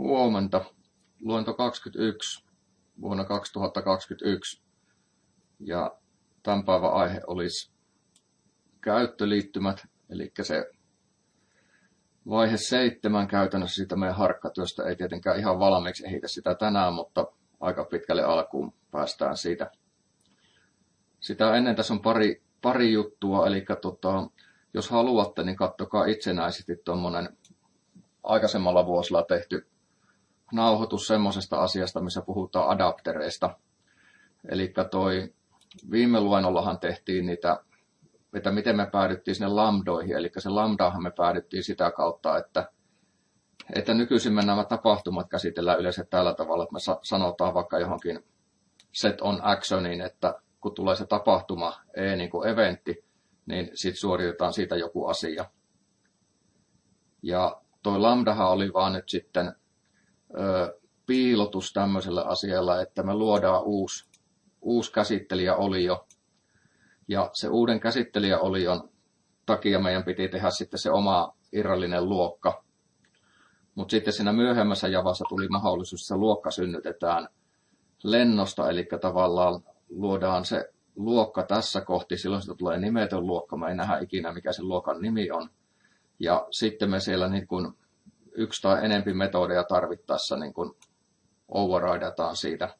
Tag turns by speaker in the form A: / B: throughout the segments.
A: Huomenta. Luento 21 vuonna 2021. Ja tämän päivän aihe olisi käyttöliittymät, eli se vaihe 7 käytännössä siitä meidän harkkatyöstä. Ei tietenkään ihan valmiiksi ehitä sitä tänään, mutta aika pitkälle alkuun päästään siitä. Sitä ennen tässä on pari juttua, eli jos haluatte, niin katsokaa itsenäisesti tuommoinen aikaisemmalla vuosilla tehty nauhoitus semmoisesta asiasta, missä puhutaan adaptereista. Eli viime luennollahan tehtiin niitä, että miten me päädyttiin sinne lambdoihin. Eli se lambdahan me päädyttiin sitä kautta, että nykyisin nämä tapahtumat käsitellään yleensä tällä tavalla, että me sanotaan vaikka johonkin set on actioniin, että kun tulee se tapahtuma, niin kuin eventti, niin sitten suoritetaan siitä joku asia. Ja toi lambdahan oli vaan nyt sitten piilotus tämmöisellä asialla, että me luodaan uusi käsittelijäolio. Ja se uuden käsittelijäolion takia meidän piti tehdä sitten se oma irrallinen luokka. Mutta sitten siinä myöhemmässä javassa tuli mahdollisuus, että se luokka synnytetään lennosta, eli tavallaan luodaan se luokka tässä kohti, silloin sitä tulee nimetön luokka, me ei nähdä ikinä mikä se luokan nimi on. Ja sitten me siellä niin kun yksi tai enempi metodeja tarvittaessa niin kun overridataan siitä.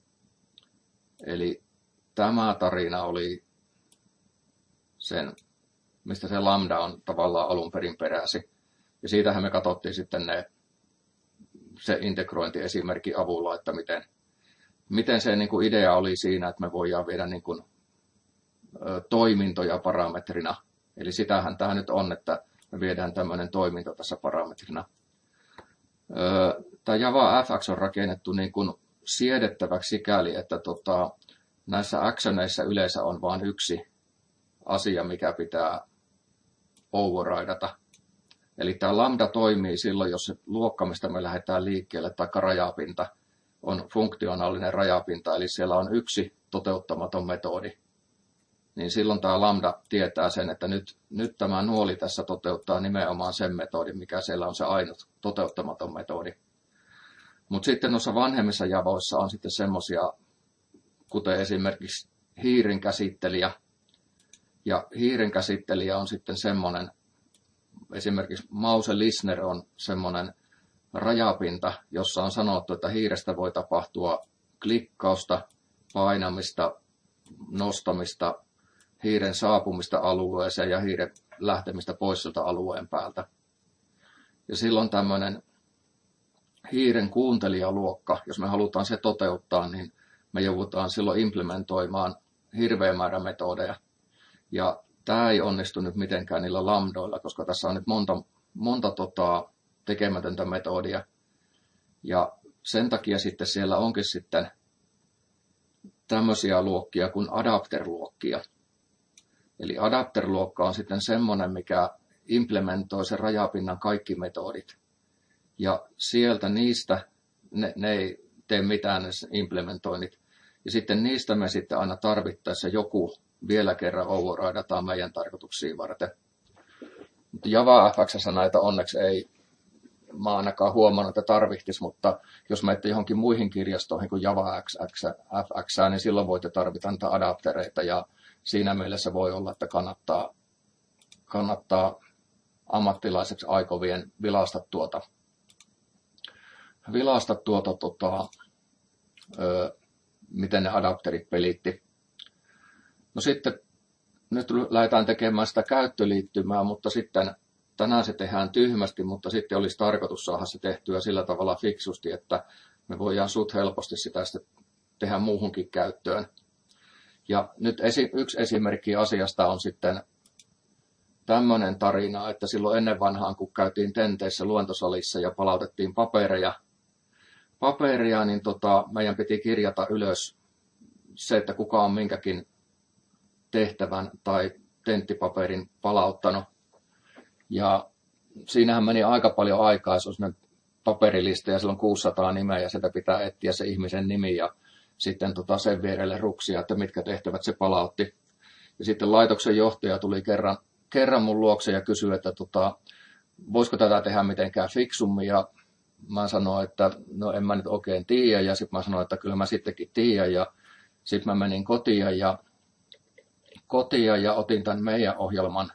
A: Eli tämä tarina oli sen, mistä se lambda on tavallaan alun perin peräisin. Ja siitähän me katsottiin sitten se integrointiesimerkin avulla, että miten se niin kuin idea oli siinä, että me voidaan viedä niin kuin toimintoja parametrina. Eli sitähän tämä nyt on, että me viedään tämmöinen toiminto tässä parametrina. Tämä Java FX on rakennettu niin kuin siedettäväksi sikäli, että näissä actioneissa yleensä on vain yksi asia, mikä pitää overridata. Eli tämä lambda toimii silloin, jos se luokka, mistä me lähdetään liikkeelle, tai rajapinta, on funktionaalinen rajapinta, eli siellä on yksi toteuttamaton metodi. Niin silloin tämä lambda tietää sen, että nyt tämä nuoli tässä toteuttaa nimenomaan sen metodin, mikä siellä on se ainut toteuttamaton metodi. Mutta sitten noissa vanhemmissa javoissa on sitten semmoisia, kuten esimerkiksi hiiren käsittelijä. Ja hiiren käsittelijä on sitten semmoinen, esimerkiksi mouse listener on semmoinen rajapinta, jossa on sanottu, että hiirestä voi tapahtua klikkausta, painamista, nostamista, hiiren saapumista alueeseen ja hiiren lähtemistä pois sieltä alueen päältä. Ja silloin tämmöinen hiiren kuuntelijaluokka, jos me halutaan se toteuttaa, niin me joudutaan silloin implementoimaan hirveä määrä metodeja. Ja tämä ei onnistu nyt mitenkään niillä lambdoilla, koska tässä on nyt monta tekemätöntä metodia. Ja sen takia sitten siellä onkin sitten tämmöisiä luokkia kuin adapter-luokkia. Eli adapter-luokka on sitten semmoinen, mikä implementoi sen rajapinnan kaikki metodit. Ja sieltä niistä, ne ei tee mitään ne implementoinnit. Ja sitten niistä me sitten aina tarvittaessa joku vielä kerran overridataan meidän tarkoituksiin varten. Mutta Java FX:ssä näitä onneksi ei, mä ainakaan huomannut, että tarvitsisi, mutta jos menette johonkin muihin kirjastoihin kuin Java FX, niin silloin voitte tarvita niitä adaptereita, ja siinä mielessä voi olla, että kannattaa ammattilaiseksi aikovien vilasta miten ne adapterit pelitti. No sitten nyt lähdetään tekemään sitä käyttöliittymää, mutta sitten tänään se tehdään tyhmästi, mutta sitten olisi tarkoitus saada se tehtyä sillä tavalla fiksusti, että me voidaan suht helposti sitä tehdä muuhunkin käyttöön. Ja nyt yksi esimerkki asiasta on sitten tämmöinen tarina, että silloin ennen vanhaan, kun käytiin tenteissä luentosalissa ja palautettiin paperia, niin meidän piti kirjata ylös se, että kuka on minkäkin tehtävän tai tenttipaperin palauttanut. Ja siinähän meni aika paljon aikaa, se on paperilista ja sillä on 600 nimeä ja sieltä pitää etsiä se ihmisen nimi ja sitten sen vierelle ruksia, että mitkä tehtävät se palautti. Ja sitten laitoksen johtaja tuli kerran mun luokse ja kysyi, että voisiko tätä tehdä mitenkään fiksummin. Ja mä sanoin, että no en mä nyt oikein tiedä, ja sitten mä sanoin, että kyllä mä sittenkin tiedän, ja sitten mä menin kotiin ja otin tämän meidän ohjelman.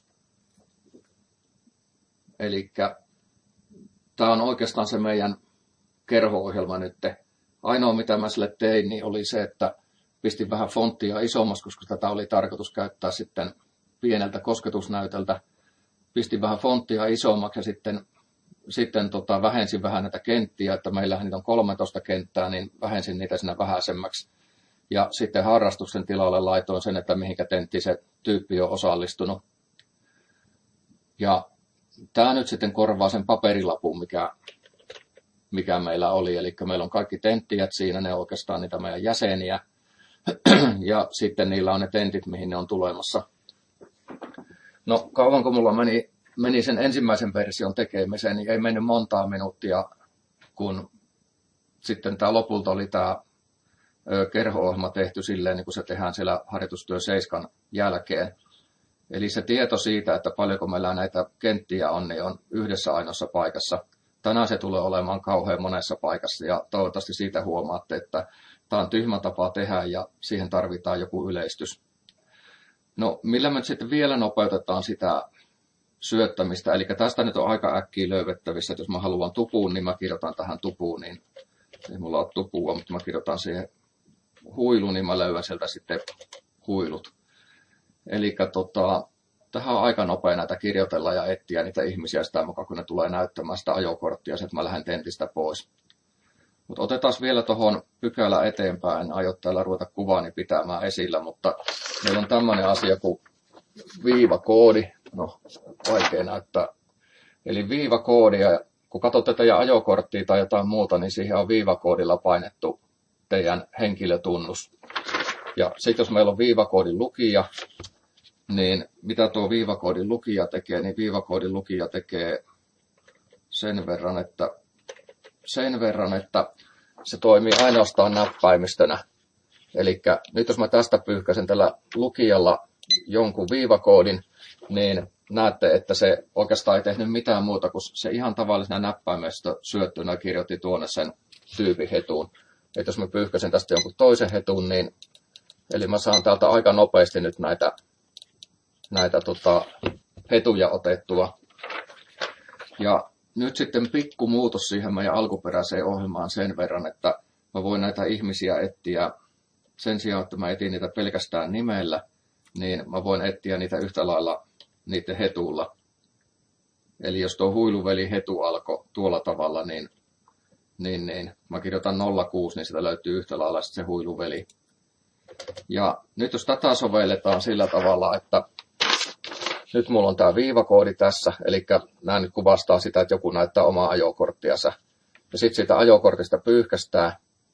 A: Eli tämä on oikeastaan se meidän kerho-ohjelma nyt. Ainoa mitä mä sille tein, niin oli se, että pistin vähän fonttia isommaksi, koska tätä oli tarkoitus käyttää sitten pieneltä kosketusnäytöltä. Pistin vähän fonttia isommaksi ja sitten vähensin vähän näitä kenttiä, että meillähän niitä on 13 kenttää, niin vähensin niitä siinä vähäisemmäksi. Ja sitten harrastuksen tilalle laitoin sen, että mihinkä tentti se tyyppi on osallistunut. Ja tämä nyt sitten korvaa sen paperilapun, mikä meillä oli. Eli meillä on kaikki tenttijät siinä, ne on oikeastaan niitä meidän jäseniä. Ja sitten niillä on ne tentit, mihin ne on tulemassa. No kauanko mulla meni sen ensimmäisen version tekemiseen, niin ei mennyt montaa minuuttia, kun sitten tämä lopulta oli tämä kerho-ohjelma tehty silleen, niin kuin se tehdään siellä harjoitustyö 7 jälkeen. Eli se tieto siitä, että paljonko meillä näitä kenttiä on, niin on yhdessä ainoassa paikassa. Tänään se tulee olemaan kauhean monessa paikassa ja toivottavasti siitä huomaatte, että tämä on tyhmä tapa tehdä ja siihen tarvitaan joku yleistys. No millä me sitten vielä nopeutetaan sitä syöttämistä, eli tästä nyt on aika äkkiä löydettävissä, että jos mä haluan tupuun, niin mä kirjoitan tähän tupuun, niin ei mulla ole tupua, mutta mä kirjoitan siihen huiluun, niin mä löydän sieltä sitten huilut. Eli tähän on aika nopea näitä kirjoitella ja etsiä niitä ihmisiä sitä mukaan, kun ne tulee näyttämään sitä ajokorttia, että mä lähden tentistä pois. Mutta otetaan vielä tuohon pykälä eteenpäin, en aio täällä ruveta kuvaani pitämään esillä, mutta meillä on tämmöinen asia kuin viivakoodi. No, vaikea näyttää. Eli viivakoodi, ja kun katsotte teidän ajokorttia tai jotain muuta, niin siihen on viivakoodilla painettu teidän henkilötunnus. Ja sitten jos meillä on viivakoodin lukija, niin mitä tuo viivakoodin lukija tekee, niin viivakoodin lukija tekee sen verran, että se toimii ainoastaan näppäimistönä. Eli nyt jos mä tästä pyyhkäisen tällä lukijalla jonkun viivakoodin, niin näette, että se oikeastaan ei tehnyt mitään muuta kuin se ihan tavallisena näppäimestä syöttynä kirjoitti tuonne sen tyypin hetuun. Että jos mä pyyhkäsen tästä jonkun toisen hetun, niin eli mä saan täältä aika nopeasti nyt näitä hetuja otettua. Ja nyt sitten pikku muutos siihen meidän alkuperäiseen ohjelmaan sen verran, että mä voin näitä ihmisiä etsiä sen sijaan, että mä etin niitä pelkästään nimellä, niin mä voin etsiä niitä yhtä lailla niiden hetulla. Eli jos tuo huiluveli hetu alkoi tuolla tavalla, niin mä kirjoitan 06, niin sitä löytyy yhtä lailla se huiluveli. Ja nyt jos tätä sovelletaan sillä tavalla, että nyt mulla on tämä viivakoodi tässä, eli nämä nyt kuvastaa sitä, että joku näyttää omaa ajokorttiansa. Ja sitten siitä ajokortista pyyhkästään,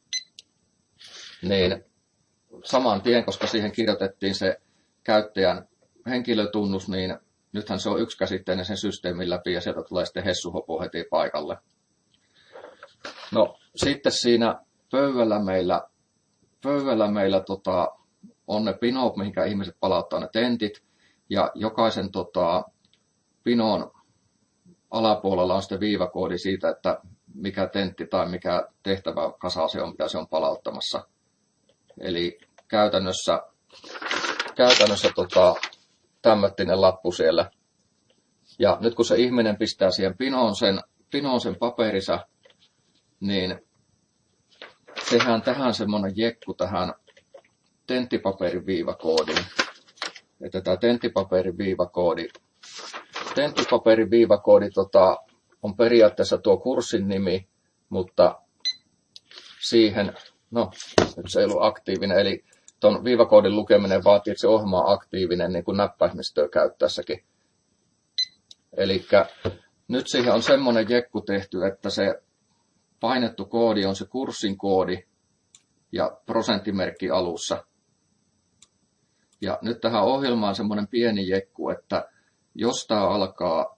A: niin saman tien, koska siihen kirjoitettiin se käyttäjän henkilötunnus, niin nythän se on yksikäsitteinen sen systeemin läpi ja sieltä tulee sitten hessuhopu heti paikalle. No sitten siinä pöydällä meillä on ne pinot, mihinkä ihmiset palauttaa ne tentit. Ja jokaisen pinon alapuolella on sitten viivakoodi siitä, että mikä tentti tai mikä tehtävä kasa se on, mitä se on palauttamassa. Eli käytännössä tämmöttinen lappu siellä. Ja nyt kun se ihminen pistää siihen pinoon sen paperinsa, niin tehdään tähän semmoinen jekku tähän tenttipaperin viivakoodiin. Että tämä tenttipaperin viivakoodi on periaatteessa tuo kurssin nimi, mutta siihen, nyt se ei ollut aktiivinen, eli tuon viivakoodin lukeminen vaatii, että se ohjelma on aktiivinen niin kuin näppäimistöä käyttäessäkin. Eli nyt siihen on semmoinen jekku tehty, että se painettu koodi on se kurssin koodi ja prosenttimerkki alussa. Ja nyt tähän ohjelmaan on semmoinen pieni jekku, että jos tämä alkaa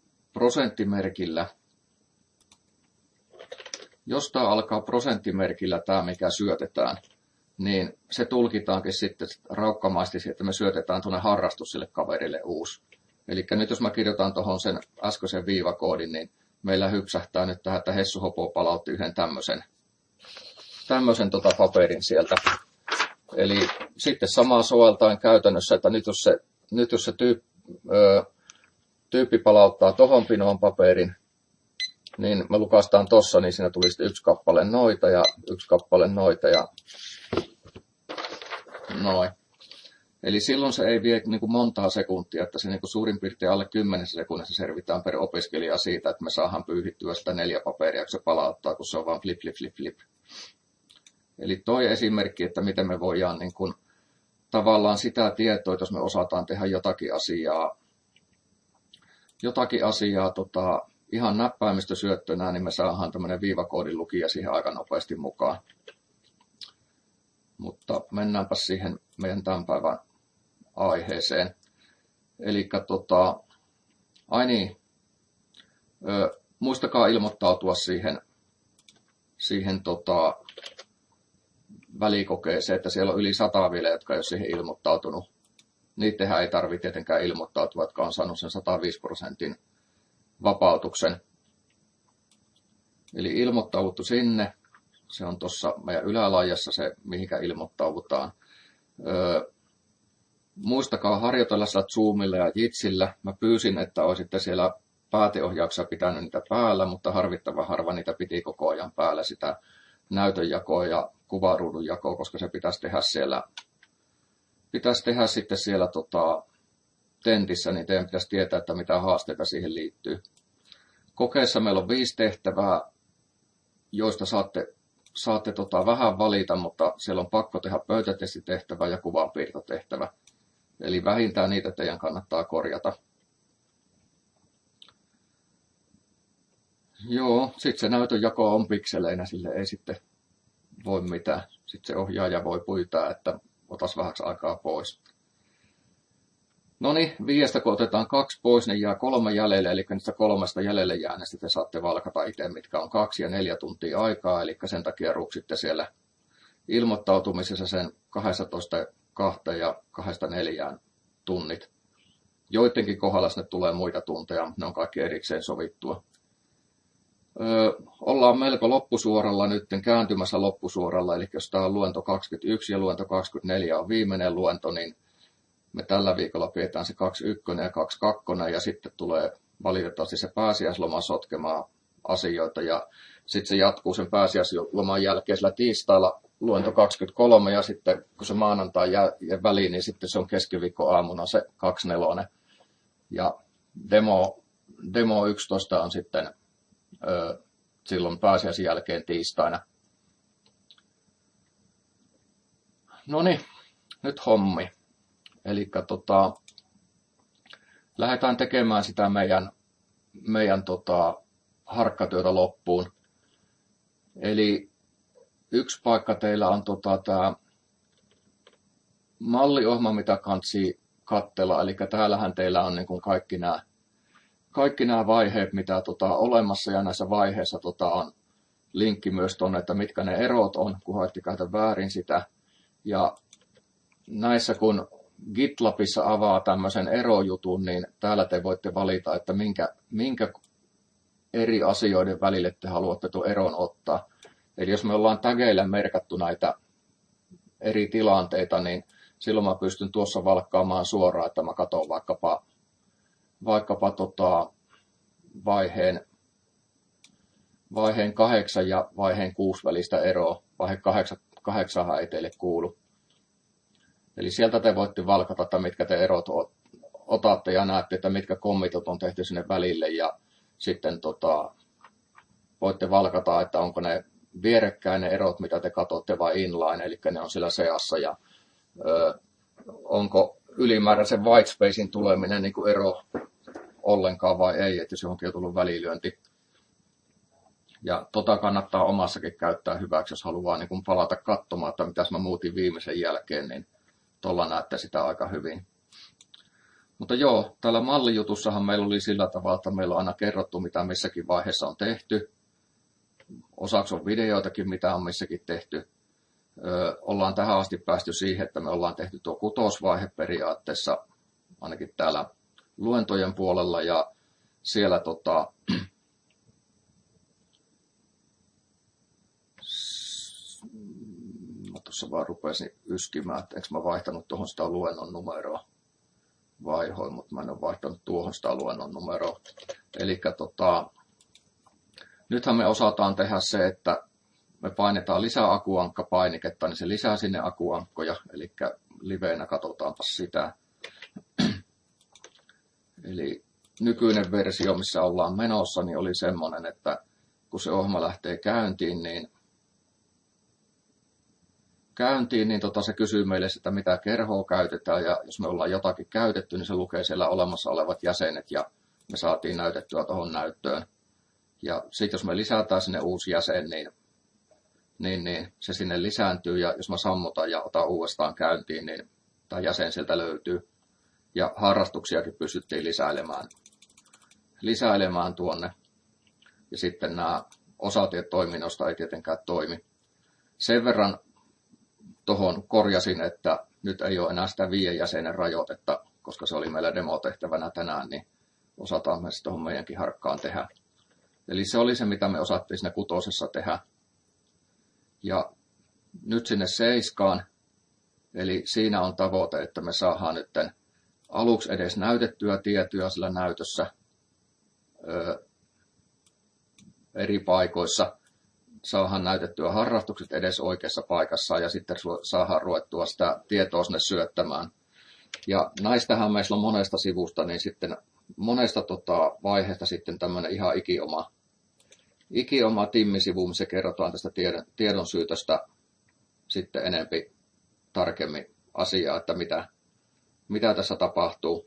A: prosenttimerkillä tämä, mikä syötetään, niin se tulkitaankin sitten raukkamaisesti, että me syötetään tuonne harrastus sille kaverille uusi. Eli nyt jos mä kirjoitan tuohon sen äskeisen viivakoodin, niin meillä hypsähtää nyt tähän, että Hessu Hopo palautti yhden tämmöisen paperin sieltä. Eli sitten samaa soveltaen käytännössä, että nyt jos se tyyppi palauttaa tohon pinoon paperin, niin me lukastaan tossa, niin siinä tuli sitten yksi kappale noita ja yksi kappale noita ja noin. Eli silloin se ei vie niin kuin montaa sekuntia, että se niin kuin suurin piirtein alle 10 sekunnissa servitään per opiskelija siitä, että me saadaan pyyhittyä sitä 4 paperia, kun se palauttaa, kun se on vaan flip, flip, flip, flip. Eli toi esimerkki, että miten me voidaan niin kuin, tavallaan sitä tietoa, jos me osataan tehdä jotakin asiaa ihan näppäimistö syöttönä, niin me saadaan tämmöinen viivakoodin lukija siihen aika nopeasti mukaan. Mutta mennäänpä siihen meidän tämän päivän aiheeseen. Eli muistakaa ilmoittautua siihen välikokeeseen, että siellä on yli 100 vielä, jotka ei ole siihen ilmoittautunut. Niittenhän ei tarvitse tietenkään ilmoittautua, jotka on saanut sen 105% vapautuksen. Eli ilmoittauttu sinne. Se on tuossa meidän ylälaajassa se, mihinkä ilmoittaudutaan. Muistakaa harjoitella sillä Zoomilla ja Jitsillä. Mä pyysin, että olisitte siellä pääteohjauksessa pitänyt niitä päällä, mutta harvittavan harva niitä piti koko ajan päällä sitä näytönjakoa ja kuvaruudun jakoa, koska se pitäisi tehdä sitten siellä tentissä, niin teidän pitäisi tietää, että mitä haasteita siihen liittyy. Kokeessa meillä on 5 tehtävää, joista saatte vähän valita, mutta siellä on pakko tehdä pöytätestitehtävä ja kuvanpiirtotehtävä. Eli vähintään niitä teidän kannattaa korjata. Joo, sitten se näytönjako on pikseleinä, sille ei sitten voi mitään. Sitten se ohjaaja voi pyytää, että otas vähäksi aikaa pois. No niin, 5 kun otetaan 2 pois, niin jää 3 jäljelle, eli niistä 3 jäljelle jääneistä te saatte valkata itse, mitkä on 2 ja 4 tuntia aikaa, eli sen takia ruksitte siellä ilmoittautumisessa sen 12-2 ja 2-4 tunnit. Joidenkin kohdalla sinne tulee muita tunteja, mutta ne on kaikki erikseen sovittua. Ollaan melko loppusuoralla nyt, kääntymässä loppusuoralla, eli jos tämä on luento 21 ja luento 24 on viimeinen luento, niin me tällä viikolla pidetään se 21 ja 22 ja sitten tulee valitettavasti se pääsiäisloma sotkemaan asioita ja sitten se jatkuu sen pääsiäisloman jälkeen sillä tiistailla luento 23 ja sitten kun se maanantai jää väliin, niin sitten se on keskiviikkoaamuna se 24 ja demo 11 on sitten silloin pääsiäisen jälkeen tiistaina. Noniin, nyt hommi. Eli lähdetään tekemään sitä meidän harkkatyötä loppuun. Eli yksi paikka teillä on tämä malliohjelma, mitä kansi katsella. Eli täällähän teillä on niin kuin kaikki nämä vaiheet, mitä olemassa, ja näissä vaiheissa on linkki myös tuonne, että mitkä ne erot on, kun ette käytä väärin sitä. Ja näissä kun GitLabissa avaa tämmöisen erojutun, niin täällä te voitte valita, että minkä eri asioiden välille te haluatte tuon eron ottaa. Eli jos me ollaan tageilla merkattu näitä eri tilanteita, niin silloin mä pystyn tuossa valkkaamaan suoraan, että mä katson vaikkapa vaiheen 8 ja vaiheen 6 välistä eroa. Vaihe 8 ei teille kuulu. Eli sieltä te voitte valkata, että mitkä te erot otatte ja näette, että mitkä kommitot on tehty sinne välille. Ja sitten voitte valkata, että onko ne vierekkäin ne erot, mitä te katsotte, vai inline, eli ne on siellä seassa. Ja onko ylimääräisen whitespacein tuleminen niin kuin ero ollenkaan vai ei, että jos johonkin on tullut välilyönti. Ja kannattaa omassakin käyttää hyväksi, jos haluaa niin kuin palata katsomaan, että mitäs mä muutin viimeisen jälkeen, niin tuolla näette sitä aika hyvin. Mutta joo, täällä mallijutussahan meillä oli sillä tavalla, että meillä on aina kerrottu, mitä missäkin vaiheessa on tehty. Osaksi on videoitakin, mitä on missäkin tehty. Ollaan tähän asti päästy siihen, että me ollaan tehty tuo 6. vaihe periaatteessa, ainakin täällä luentojen puolella, ja siellä tuossa vaan rupesi yskimään, että eikö mä vaihtanut tuohon sitä luennon numeroa. Vaihoin, mutta mä en ole vaihtanut tuohon sitä luennon numeroa. Eli nythän me osataan tehdä se, että me painetaan lisää akuankkapainiketta, niin se lisää sinne akuankkoja, eli liveenä katsotaanpa sitä. Eli nykyinen versio, missä ollaan menossa, niin oli semmoinen, että kun se ohjelma lähtee käyntiin, niin se kysyy meille sitä, mitä kerhoa käytetään, ja jos me ollaan jotakin käytetty, niin se lukee siellä olemassa olevat jäsenet, ja me saatiin näytettyä tuohon näyttöön. Ja sitten jos me lisätään sinne uusi jäsen, niin se sinne lisääntyy, ja jos mä sammutan ja otan uudestaan käyntiin, niin tämä jäsen sieltä löytyy. Ja harrastuksiakin pystyttiin lisäilemään tuonne. Ja sitten nämä osatiet toiminnosta ei tietenkään toimi. Sen verran tuohon korjasin, että nyt ei ole enää sitä 5 jäsenen rajoitetta, koska se oli meillä demotehtävänä tänään, niin osataan me se tuohon meidänkin harkkaan tehdä. Eli se oli se, mitä me osattiin siinä 6. tehdä. Ja nyt sinne 7, eli siinä on tavoite, että me saadaan nyt aluksi edes näytettyä tietoja sillä näytössä eri paikoissa. Saadaan näytettyä harrastukset edes oikeassa paikassa ja sitten saadaan ruvettua sitä tietoa sinne syöttämään. Ja näistähän meillä on monesta sivusta, niin sitten monesta vaiheesta sitten tämmöinen ihan ikioma timmisivu, missä kerrotaan tästä tiedon syytöstä sitten enempi tarkemmin asiaa, että mitä tässä tapahtuu.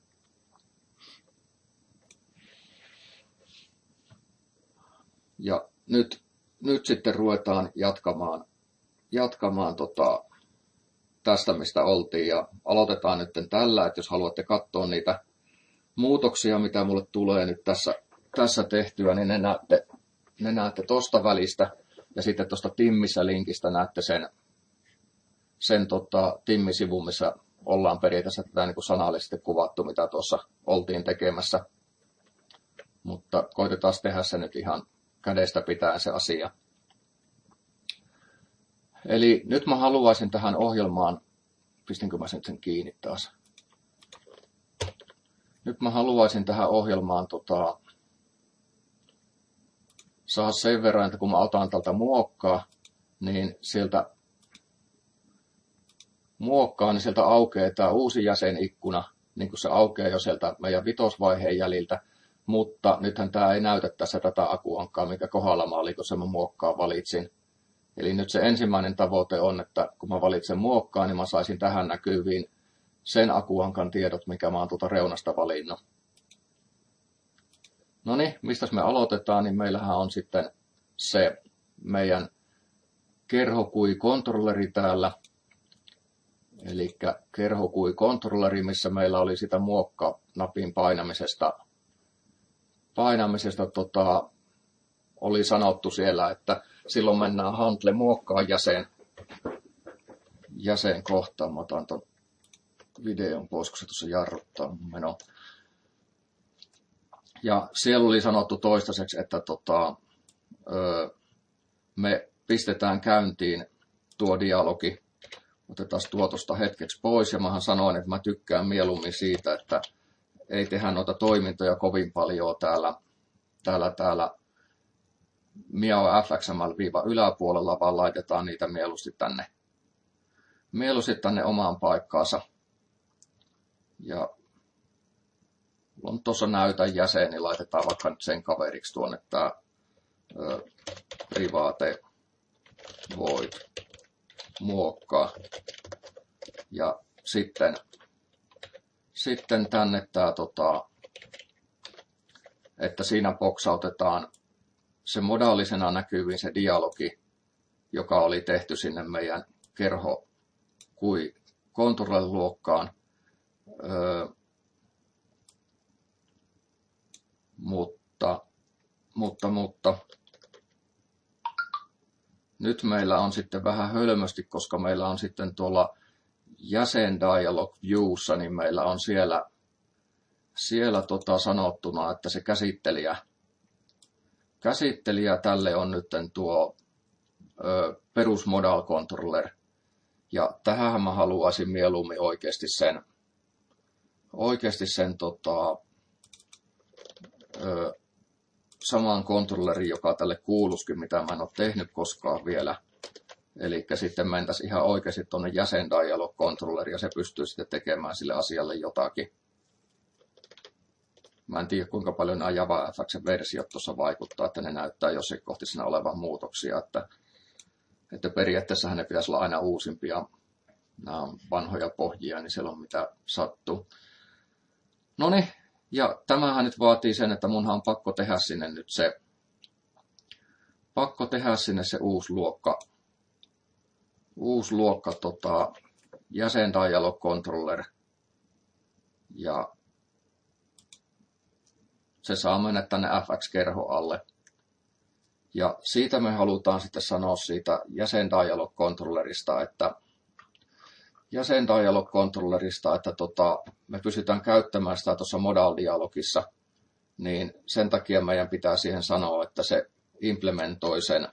A: Ja nyt sitten ruvetaan jatkamaan tästä, mistä oltiin. Ja aloitetaan nyt tällä, että jos haluatte katsoa niitä muutoksia, mitä mulle tulee nyt tässä tehtyä, niin ne näette tuosta välistä. Ja sitten tuosta Timmissä linkistä näette sen Timmi-sivun, missä ollaan periaatteessa tätä niin kuin sanallisesti kuvattu, mitä tuossa oltiin tekemässä. Mutta koitetaan tehdä se nyt ihan kädestä pitäen se asia. Eli nyt mä haluaisin tähän ohjelmaan, pistinkö mä sen kiinni taas? Nyt mä haluaisin tähän ohjelmaan saada sen verran, että kun mä otan tältä muokkaa, niin sieltä aukeaa tämä uusi jäsenikkuna, niin kuin se aukeaa jo sieltä meidän 5-vaiheen jäljiltä, mutta nythän tämä ei näytä tässä tätä akuankkaa, mikä kohdalla mä olin, kun se mä muokkaa valitsin. Eli nyt se ensimmäinen tavoite on, että kun mä valitsen muokkaa, niin mä saisin tähän näkyviin sen akuankan tiedot, mikä mä oon tuolta reunasta valinnut. No niin, mistä me aloitetaan, niin meillähän on sitten se meidän kerhokui-kontrolleri täällä. Eli kerhokui-kontrolleri, missä meillä oli sitä muokka-napin painamisesta oli sanottu siellä, että silloin mennään handle muokkaa jäsen kohtaan. Mä otan ton videon pois, kun se tuossa jarruttaa mun meno. Ja siellä oli sanottu toistaiseksi, että me pistetään käyntiin tuo dialogi. Otetaan tuo tuosta hetkeksi pois. Ja mähän sanoin, että mä tykkään mieluummin siitä, että ei tehdä noita toimintoja kovin paljon täällä Miao FXML-yläpuolella, vaan laitetaan niitä mieluusti tänne omaan paikkaansa. Ja on tuossa näytän jäsen, niin laitetaan vaikka nyt sen kaveriksi tuonne tämä private void muokkaa. Ja sitten tänne tämä, että siinä boksautetaan se modaalisena näkyviin se dialogi, joka oli tehty sinne meidän kerho kui kontrolliluokkaan. Mutta nyt meillä on sitten vähän hölmösti, koska meillä on sitten tuolla jäsen dialog viewssa, niin meillä on siellä sanottuna, että se käsittelijä tälle on nyt tuo perus modal controller. Ja tähän mä haluaisin mieluummin oikeasti sen saman kontrollerin, joka tälle kuuluskin, mitä mä en ole tehnyt koskaan vielä. Eli sitten mentäisiin ihan oikeasti tuonne jäsendialog-kontrolleri ja se pystyy sitten tekemään sille asialle jotakin. Mä en tiedä, kuinka paljon nämä JavaFX-versiot tuossa vaikuttaa, että ne näyttää jossain kohti siinä olevan muutoksia. Että periaatteessa ne pitäisi olla aina uusimpia. Nämä on vanhoja pohjia, niin siellä on mitä sattuu. Noniin, ja tämähän nyt vaatii sen, että munhan on pakko tehdä sinne nyt se uusi luokka jäsendialog controller. Ja se saa mennä tänne FX-kerho alle. Ja siitä me halutaan sitten sanoa siitä jäsendialog-kontrollerista, että me pystytään käyttämään sitä tuossa modal-dialogissa, niin sen takia meidän pitää siihen sanoa, että se implementoi sen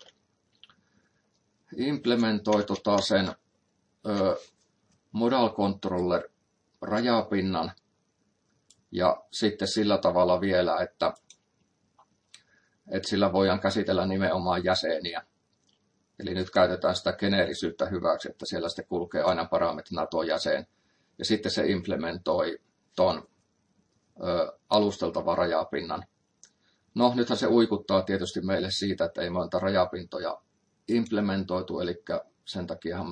A: modal controller rajapinnan ja sitten sillä tavalla vielä, että sillä voidaan käsitellä nimenomaan jäseniä. Eli nyt käytetään sitä geneerisyyttä hyväksi, että siellä sitten kulkee aina parametrina tuo jäsen. Ja sitten se implementoi tuon alusteltavan rajapinnan. No, nythän se uikuttaa tietysti meille siitä, että ei me ole rajapintoja implementoitu, eli sen takiahan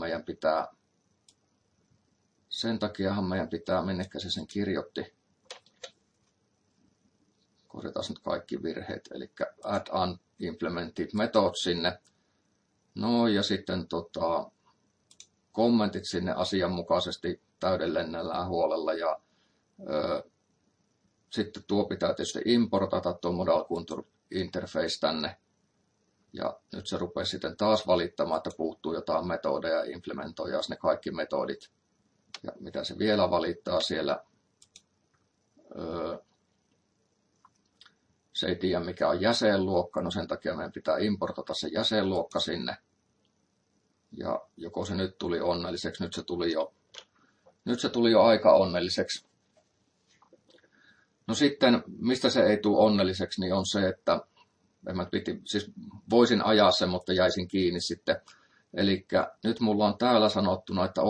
A: meidän pitää, minnekä se sen kirjoitti. Korjataan nyt kaikki virheet, eli add unimplemented method sinne. No ja sitten kommentit sinne asianmukaisesti täydellennällään huolella ja sitten tuo pitää tietysti importata tuo modal control interface tänne. Ja nyt se rupeaa sitten taas valittamaan, että puuttuu jotain metodeja ja implementoidaan ne kaikki metodit. Ja mitä se vielä valittaa siellä. Se ei tiedä mikä on jäsenluokka, no sen takia meidän pitää importata se jäsenluokka sinne. Ja joko se nyt tuli onnelliseksi, nyt se tuli jo aika onnelliseksi. No sitten, mistä se ei tule onnelliseksi, niin on se, että voisin ajaa sen, mutta jäisin kiinni sitten. Eli nyt mulla on täällä sanottuna, että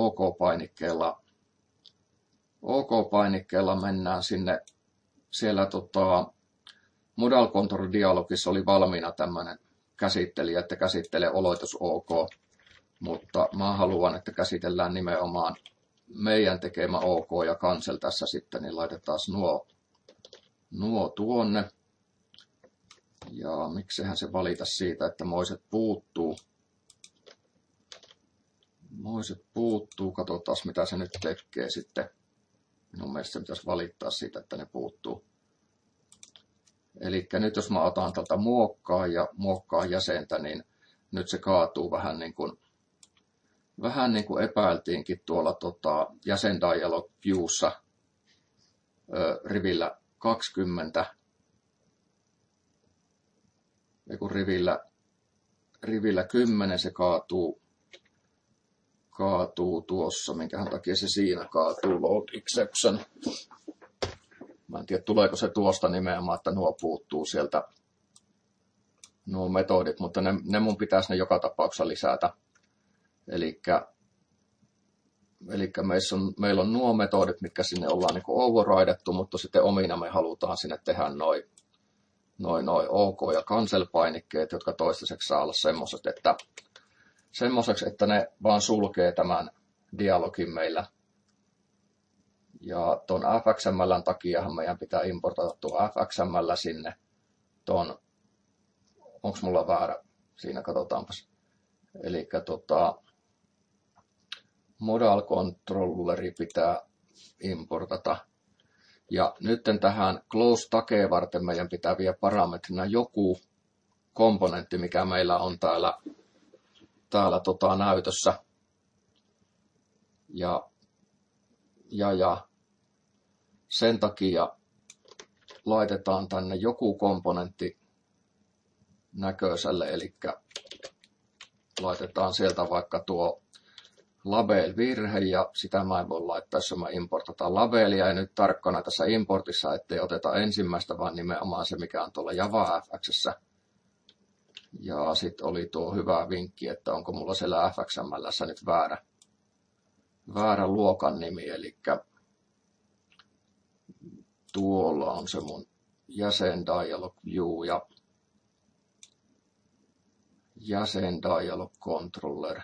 A: OK-painikkeella mennään sinne, siellä modal control dialogissa oli valmiina tämmöinen käsittelijä, että käsittelee oloitus OK, mutta mä haluan, että käsitellään nimenomaan meidän tekemä OK ja cancel tässä sitten, niin laitetaan nuo tuonne. Ja miksehän se valita siitä, että moiset puuttuu. Katsotaan mitä se nyt tekee sitten. Minun mielestä se pitäisi valittaa siitä, että ne puuttuu. Eli nyt jos mä otan tältä muokkaa jäsentä, niin nyt se kaatuu vähän niin kuin epäiltiinkin tuolla jäsendialog viewssa rivillä 20. Rivillä 10 se kaatuu tuossa, minkähän takia se siinä kaatuu, load exception. Mä en tiedä, tuleeko se tuosta nimenomaan, että nuo puuttuu sieltä, nuo metodit, mutta ne mun pitäisi ne joka tapauksessa lisätä. Elikkä meillä on nuo metodit, mitkä sinne ollaan niin kuin overridettu, mutta sitten omina me halutaan sinne tehdä noi OK- ja cancel-painikkeet, jotka toistaiseksi saa olla semmoiseksi, että ne vaan sulkee tämän dialogin meillä. Ja tuon fxml:n takiahan meidän pitää importata tuo fxml sinne. Onko mulla väärä? Siinä katsotaanpas. Eli modal controlleri pitää importata. Ja nyt tähän close takeen varten meidän pitää vielä parametrina joku komponentti, mikä meillä on täällä näytössä. Ja sen takia laitetaan tänne joku komponentti näköiselle, eli laitetaan sieltä vaikka tuo label-virhe, ja sitä mä en voi laittaa, jos mä importataan labelia, ja nyt tarkkana tässä importissa, ettei oteta ensimmäistä, vaan nimenomaan se, mikä on tuolla JavaFX:ssä. Ja sitten oli tuo hyvä vinkki, että onko mulla siellä FXML:ssä nyt väärä luokan nimi, eli tuolla on se mun jäsen dialog view ja jäsen dialog controller.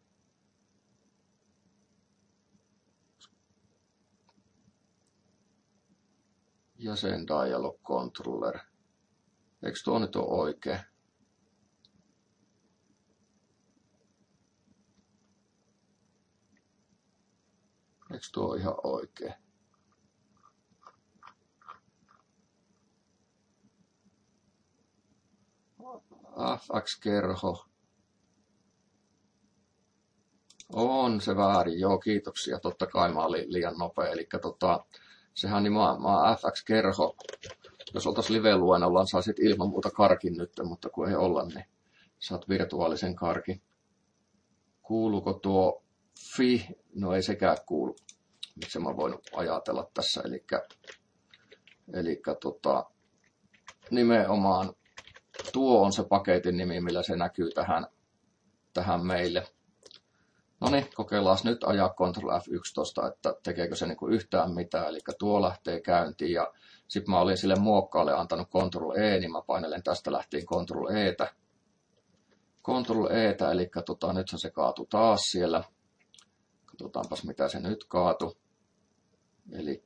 A: Jäsen dialog controller. Eikö tuo nyt ole oikein? Eikö tuo ole ihan oikein? FX-kerho. On se väärin, joo, kiitoksia. Totta kai mä olin liian nopea. Eli sehän nimenomaan FX-kerho. Jos oltaisiin live-luennolla, saisit ilman muuta karkin nyt, mutta kun ei olla, niin saat virtuaalisen karkin. Kuuluuko tuo fi? No ei sekään kuulu. Miksi mä voin ajatella tässä? Eli nimenomaan tuo on se paketin nimi, millä se näkyy tähän meille. No niin, kokeillaan nyt ajaa Ctrl F11, että tekeekö se niinku yhtään mitään. Eli tuo lähtee käyntiin ja sitten mä olin sille muokkaalle antanut Ctrl E, niin mä painelen tästä lähtien Ctrl Etä. Ctrl Etä, eli nythän se kaatui taas siellä. Katsotaanpas mitä se nyt kaatui. Eli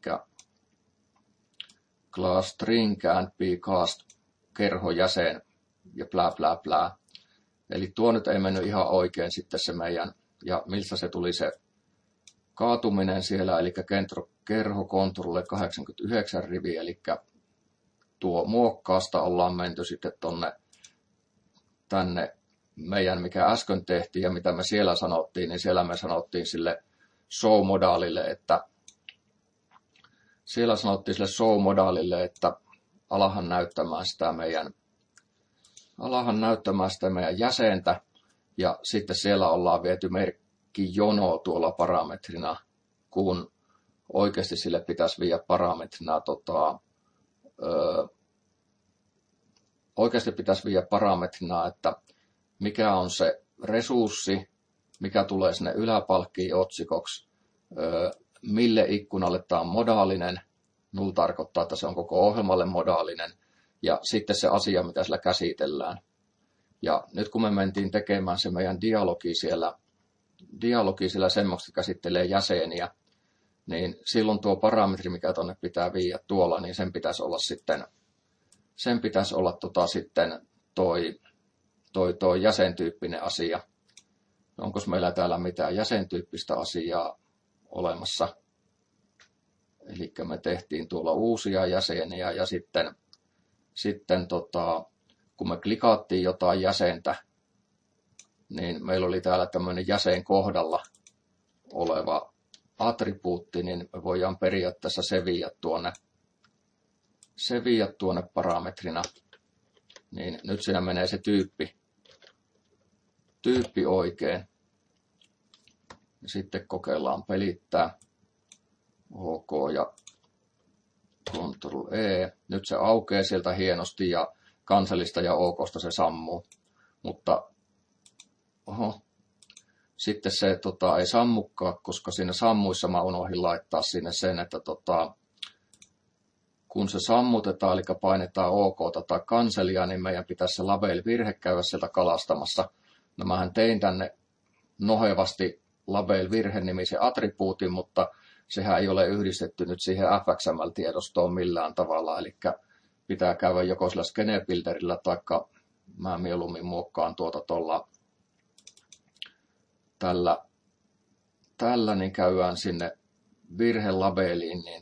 A: class string can't be cast kerhojäsen ja bla bla bla. Eli tuo nyt ei mennyt ihan oikein sitten se meidän, ja miltä se tuli se kaatuminen siellä, eli kerho control 89 rivi, eli tuo muokkaasta ollaan menty sitten tänne meidän, mikä äsken tehtiin ja mitä me siellä sanottiin, niin siellä me sanottiin sille show-modaalille, että alahan näyttämään sitä meidän jäsentä, ja sitten siellä ollaan viety merkki jono tuolla parametrina, kun oikeasti sille pitäisi viedä parametrina, että mikä on se resurssi, mikä tulee sinne yläpalkkiin otsikoksi, mille ikkunalle tämä on modaalinen, null tarkoittaa, että se on koko ohjelmalle modaalinen, ja sitten se asia, mitä sillä käsitellään. Ja nyt kun me mentiin tekemään se meidän dialogi siellä semmoista käsittelee jäseniä, niin silloin tuo parametri, mikä tuonne pitää viedä tuolla, niin sen pitäisi olla sitten toi jäsentyyppinen asia. Onko meillä täällä mitään jäsentyyppistä asiaa olemassa? Eli me tehtiin tuolla uusia jäseniä ja sitten kun me klikattiin jotain jäsentä, niin meillä oli täällä tämmöinen jäsen kohdalla oleva attribuutti, niin me voidaan periaatteessa se viedä tuonne parametrina. Niin nyt siinä menee se tyyppi oikein. Ja sitten kokeillaan pelittää. OK ja Ctrl E. Nyt se aukeaa sieltä hienosti ja kansalista ja OKsta se sammuu. Mutta sitten se ei sammukaan, koska siinä sammuissa mä unohdin laittaa sinne sen, että kun se sammutetaan, eli painetaan OK tai kanselia, niin meidän pitäisi se label-virhe käydä sieltä kalastamassa. No mähän tein tänne nohevasti label-virhe-nimisen attribuutin, mutta sehän ei ole yhdistetty nyt siihen FXML-tiedostoon millään tavalla, eli pitää käydä joko sillä skenebuilderillä, taikka mä mieluummin muokkaan tällä niin käydään sinne virhelabeliin, niin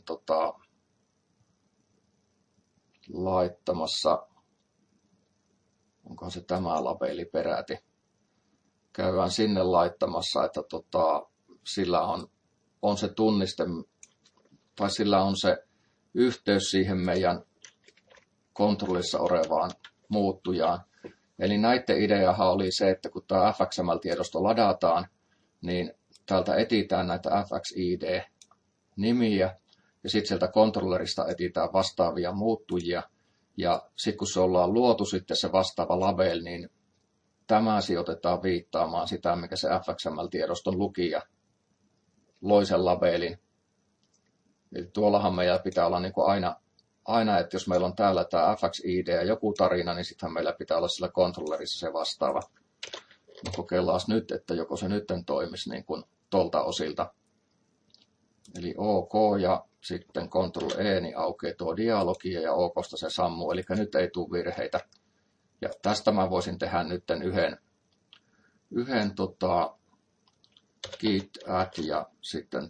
A: laittamassa, onkohan se tämä labeli peräti, käydään sinne laittamassa, että sillä on se tunniste, tai sillä on se yhteys siihen meidän kontrollissa olevaan muuttujaan. Eli näiden ideahan oli se, että kun tämä FXML-tiedosto ladataan, niin täältä etsitään näitä FXID-nimiä ja sitten sieltä controllerista etsitään vastaavia muuttujia. Ja sitten kun se ollaan luotu sitten se vastaava label, niin tämä sijoitetaan viittaamaan sitä, mikä se FXML-tiedoston lukija loi sen labelin. Eli tuollahan meillä pitää olla niin kuin aina, että jos meillä on täällä tämä FXID ja joku tarina, niin sittenhän meillä pitää olla sillä controllerissa se vastaava. No kokeillaan nyt, että joko se nyt toimisi niin kuin tuolta osilta. Eli OK ja sitten Ctrl E, niin aukeaa tuo dialogi ja OKsta se sammuu, eli nyt ei tule virheitä. Ja tästä mä voisin tehdä nyt yhden git add ja sitten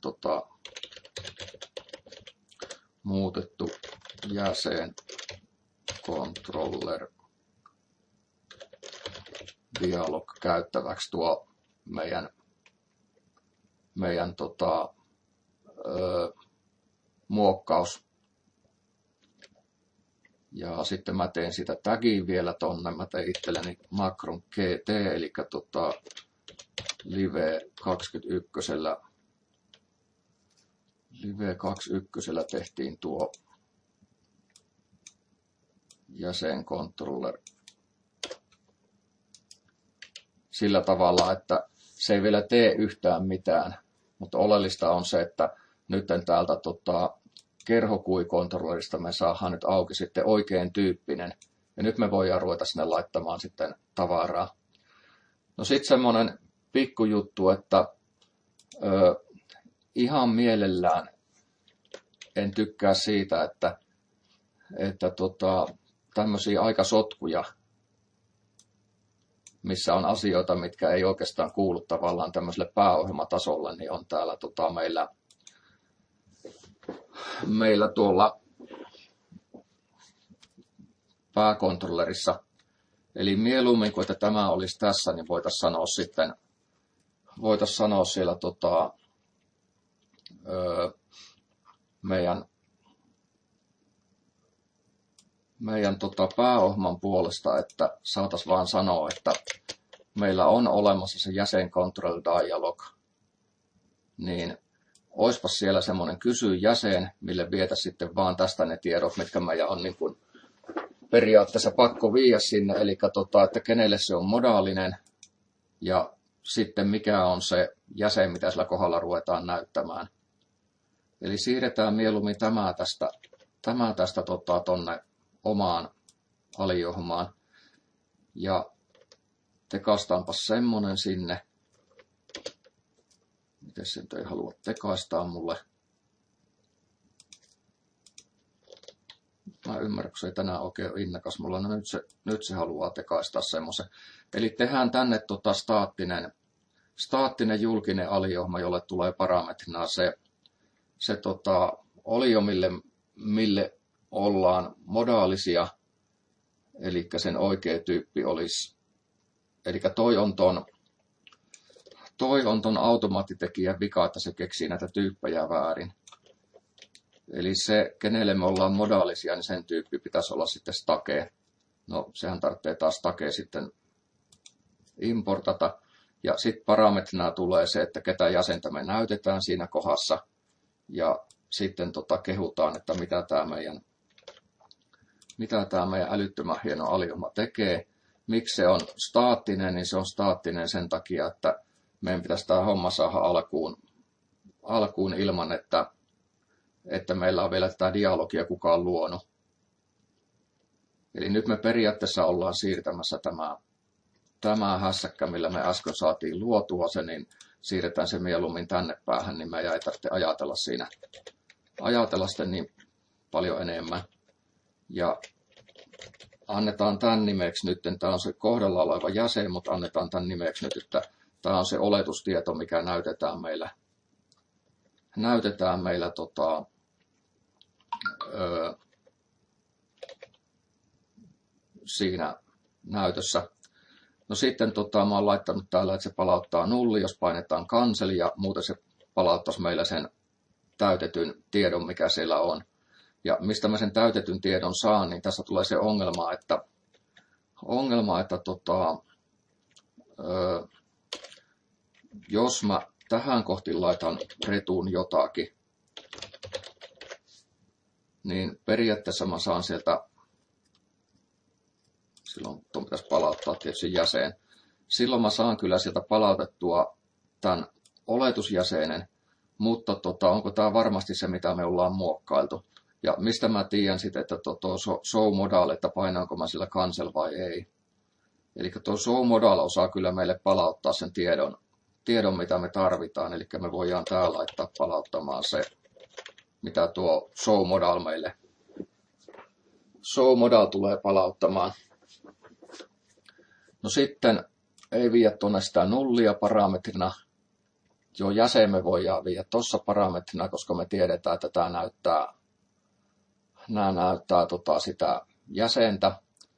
A: muutettu jäsen controller dialog käyttäväksi tuo meidän muokkaus. Ja sitten mä teen sitä tagia vielä tonne. Mä tein itselleni makron gt, eli live 21 tehtiin tuo jäsen controller sillä tavalla, että se ei vielä tee yhtään mitään, mutta oleellista on se, että nyt täältä kerhokui-kontrollerista me saadaan nyt auki sitten oikein tyyppinen. Ja nyt me voidaan ruveta sinne laittamaan sitten tavaraa. No sitten semmoinen pikkujuttu, että ihan mielellään en tykkää siitä, että tämmöisiä aikasotkuja, missä on asioita, mitkä ei oikeastaan kuulu tavallaan tämmöiselle pääohjelmatasolle, niin on täällä meillä tuolla pääkontrollerissa. Eli mieluummin kuin että tämä olisi tässä, niin voitaisiin sanoa siellä meidän pääohjelman puolesta, että saataisiin vaan sanoa, että meillä on olemassa se jäsen control dialog, niin oispa siellä semmoinen kysy jäsen, mille vietä sitten vaan tästä ne tiedot, mitkä meidän on niin kuin periaatteessa pakko viiä sinne, eli että kenelle se on modaalinen ja sitten mikä on se jäsen, mitä sillä kohdalla ruvetaan näyttämään. Eli siirretään mieluummin tämä tästä tonne omaan aliohjelmaan ja tekaistaanpa semmonen sinne. Miten se ei halua tekaistaa mulle? Mä ymmärrän, kun se ei tänään oikein ole innokas mulla. No nyt se haluaa tekaistaa semmoisen. Eli tehdään tänne staattinen julkinen aliohjelma, jolle tulee parametrina se olio, mille ollaan modaalisia. Eli sen oikea tyyppi olisi. Eli toi on ton automaattitekijän vika, että se keksii näitä tyyppejä väärin. Eli se, kenelle me ollaan modaalisia, niin sen tyyppi pitäisi olla sitten stake. No, sehän tarvitsee taas stake sitten importata. Ja sitten parametrina tulee se, että ketä jäsentä me näytetään siinä kohdassa. Ja sitten kehutaan, että mitä tämä meidän älyttömän hieno aliohjelma tekee. Miksi se on staattinen, niin se on staattinen sen takia, että meidän pitäisi tämä homma saada alkuun ilman, että meillä on vielä tätä dialogia kukaan luonut. Eli nyt me periaatteessa ollaan siirtämässä tämä hässäkkä, millä me äsken saatiin luotua se, niin siirretään se mieluummin tänne päähän, niin me ei tarvitse ajatella sitä niin paljon enemmän. Ja annetaan tämän nimeksi nyt, tämä on se kohdalla oleva jäsen, mutta annetaan tämän nimeksi nyt, että tämä on se oletustieto, mikä näytetään meillä siinä näytössä. No sitten mä oon laittanut täällä, että se palauttaa nulli, jos painetaan cancel, ja muuten se palauttaisi meillä sen täytetyn tiedon, mikä siellä on. Ja mistä mä sen täytetyn tiedon saan, niin tässä tulee se ongelma, että jos mä tähän kohti laitan retuun jotakin, niin periaatteessa mä saan sieltä, silloin tuon pitäisi palauttaa tietysti jäsen, silloin mä saan kyllä sieltä palautettua tämän oletusjäsenen, mutta onko tämä varmasti se, mitä me ollaan muokkailtu. Ja mistä mä tiedän sitten, että show modal, että painaanko mä sillä cancel vai ei. Eli tuo show modal osaa kyllä meille palauttaa sen tiedon, mitä me tarvitaan. Eli me voidaan täällä laittaa palauttamaan se, mitä tuo show modal tulee palauttamaan. No sitten ei viedä tuonne sitä nullia parametrina. Jo jäsen me voidaan viedä tuossa parametrina, koska me tiedetään, että tämä näyttää sitä jäsentä.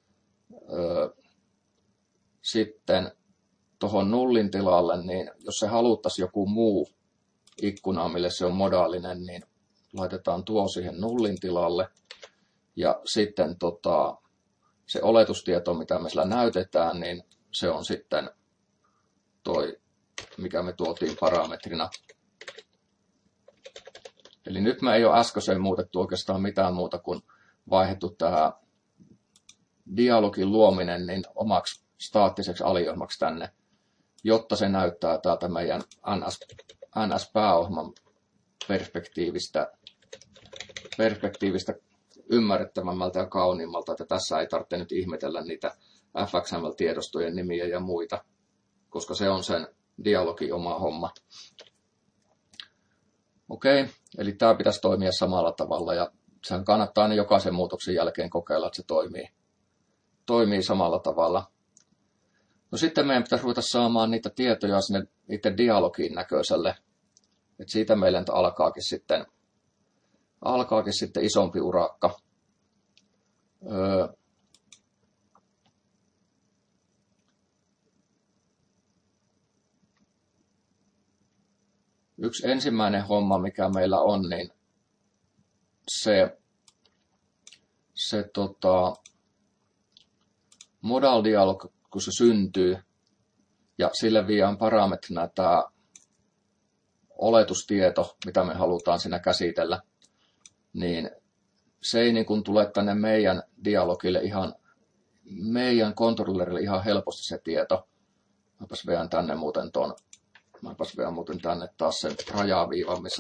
A: Sitten tuohon nullin tilalle, niin jos se haluttaisiin joku muu ikkuna, mille se on modaalinen, niin laitetaan tuo siihen nullin tilalle. Ja sitten se oletustieto, mitä me sillä näytetään, niin se on sitten toi, mikä me tuotiin parametrina. Eli nyt me ei ole äskeiseen muutettu oikeastaan mitään muuta kuin vaihdettu tähän dialogin luominen niin omaksi staattiseksi aliohjelmaksi tänne, jotta se näyttää täältä meidän NS-pääohjelman perspektiivistä ymmärrettävämmältä ja kauniimmalta, että tässä ei tarvitse nyt ihmetellä niitä FXML-tiedostojen nimiä ja muita, koska se on sen dialogin oma homma. Okei, eli tämä pitäisi toimia samalla tavalla ja sehän kannattaa aina jokaisen muutoksen jälkeen kokeilla, että se toimii samalla tavalla. No sitten meidän pitäisi ruveta saamaan niitä tietoja sinne itse dialogin näköiselle. Et siitä meillä nyt alkaakin sitten isompi urakka. Yksi ensimmäinen homma, mikä meillä on, niin se modal dialog, kun se syntyy, ja sille viedään parametrina tämä oletustieto, mitä me halutaan siinä käsitellä, niin se ei niin kuin tule tänne meidän dialogille meidän kontrollerille ihan helposti se tieto. Mäpäs vedän muuten tänne taas sen rajaviivan, missä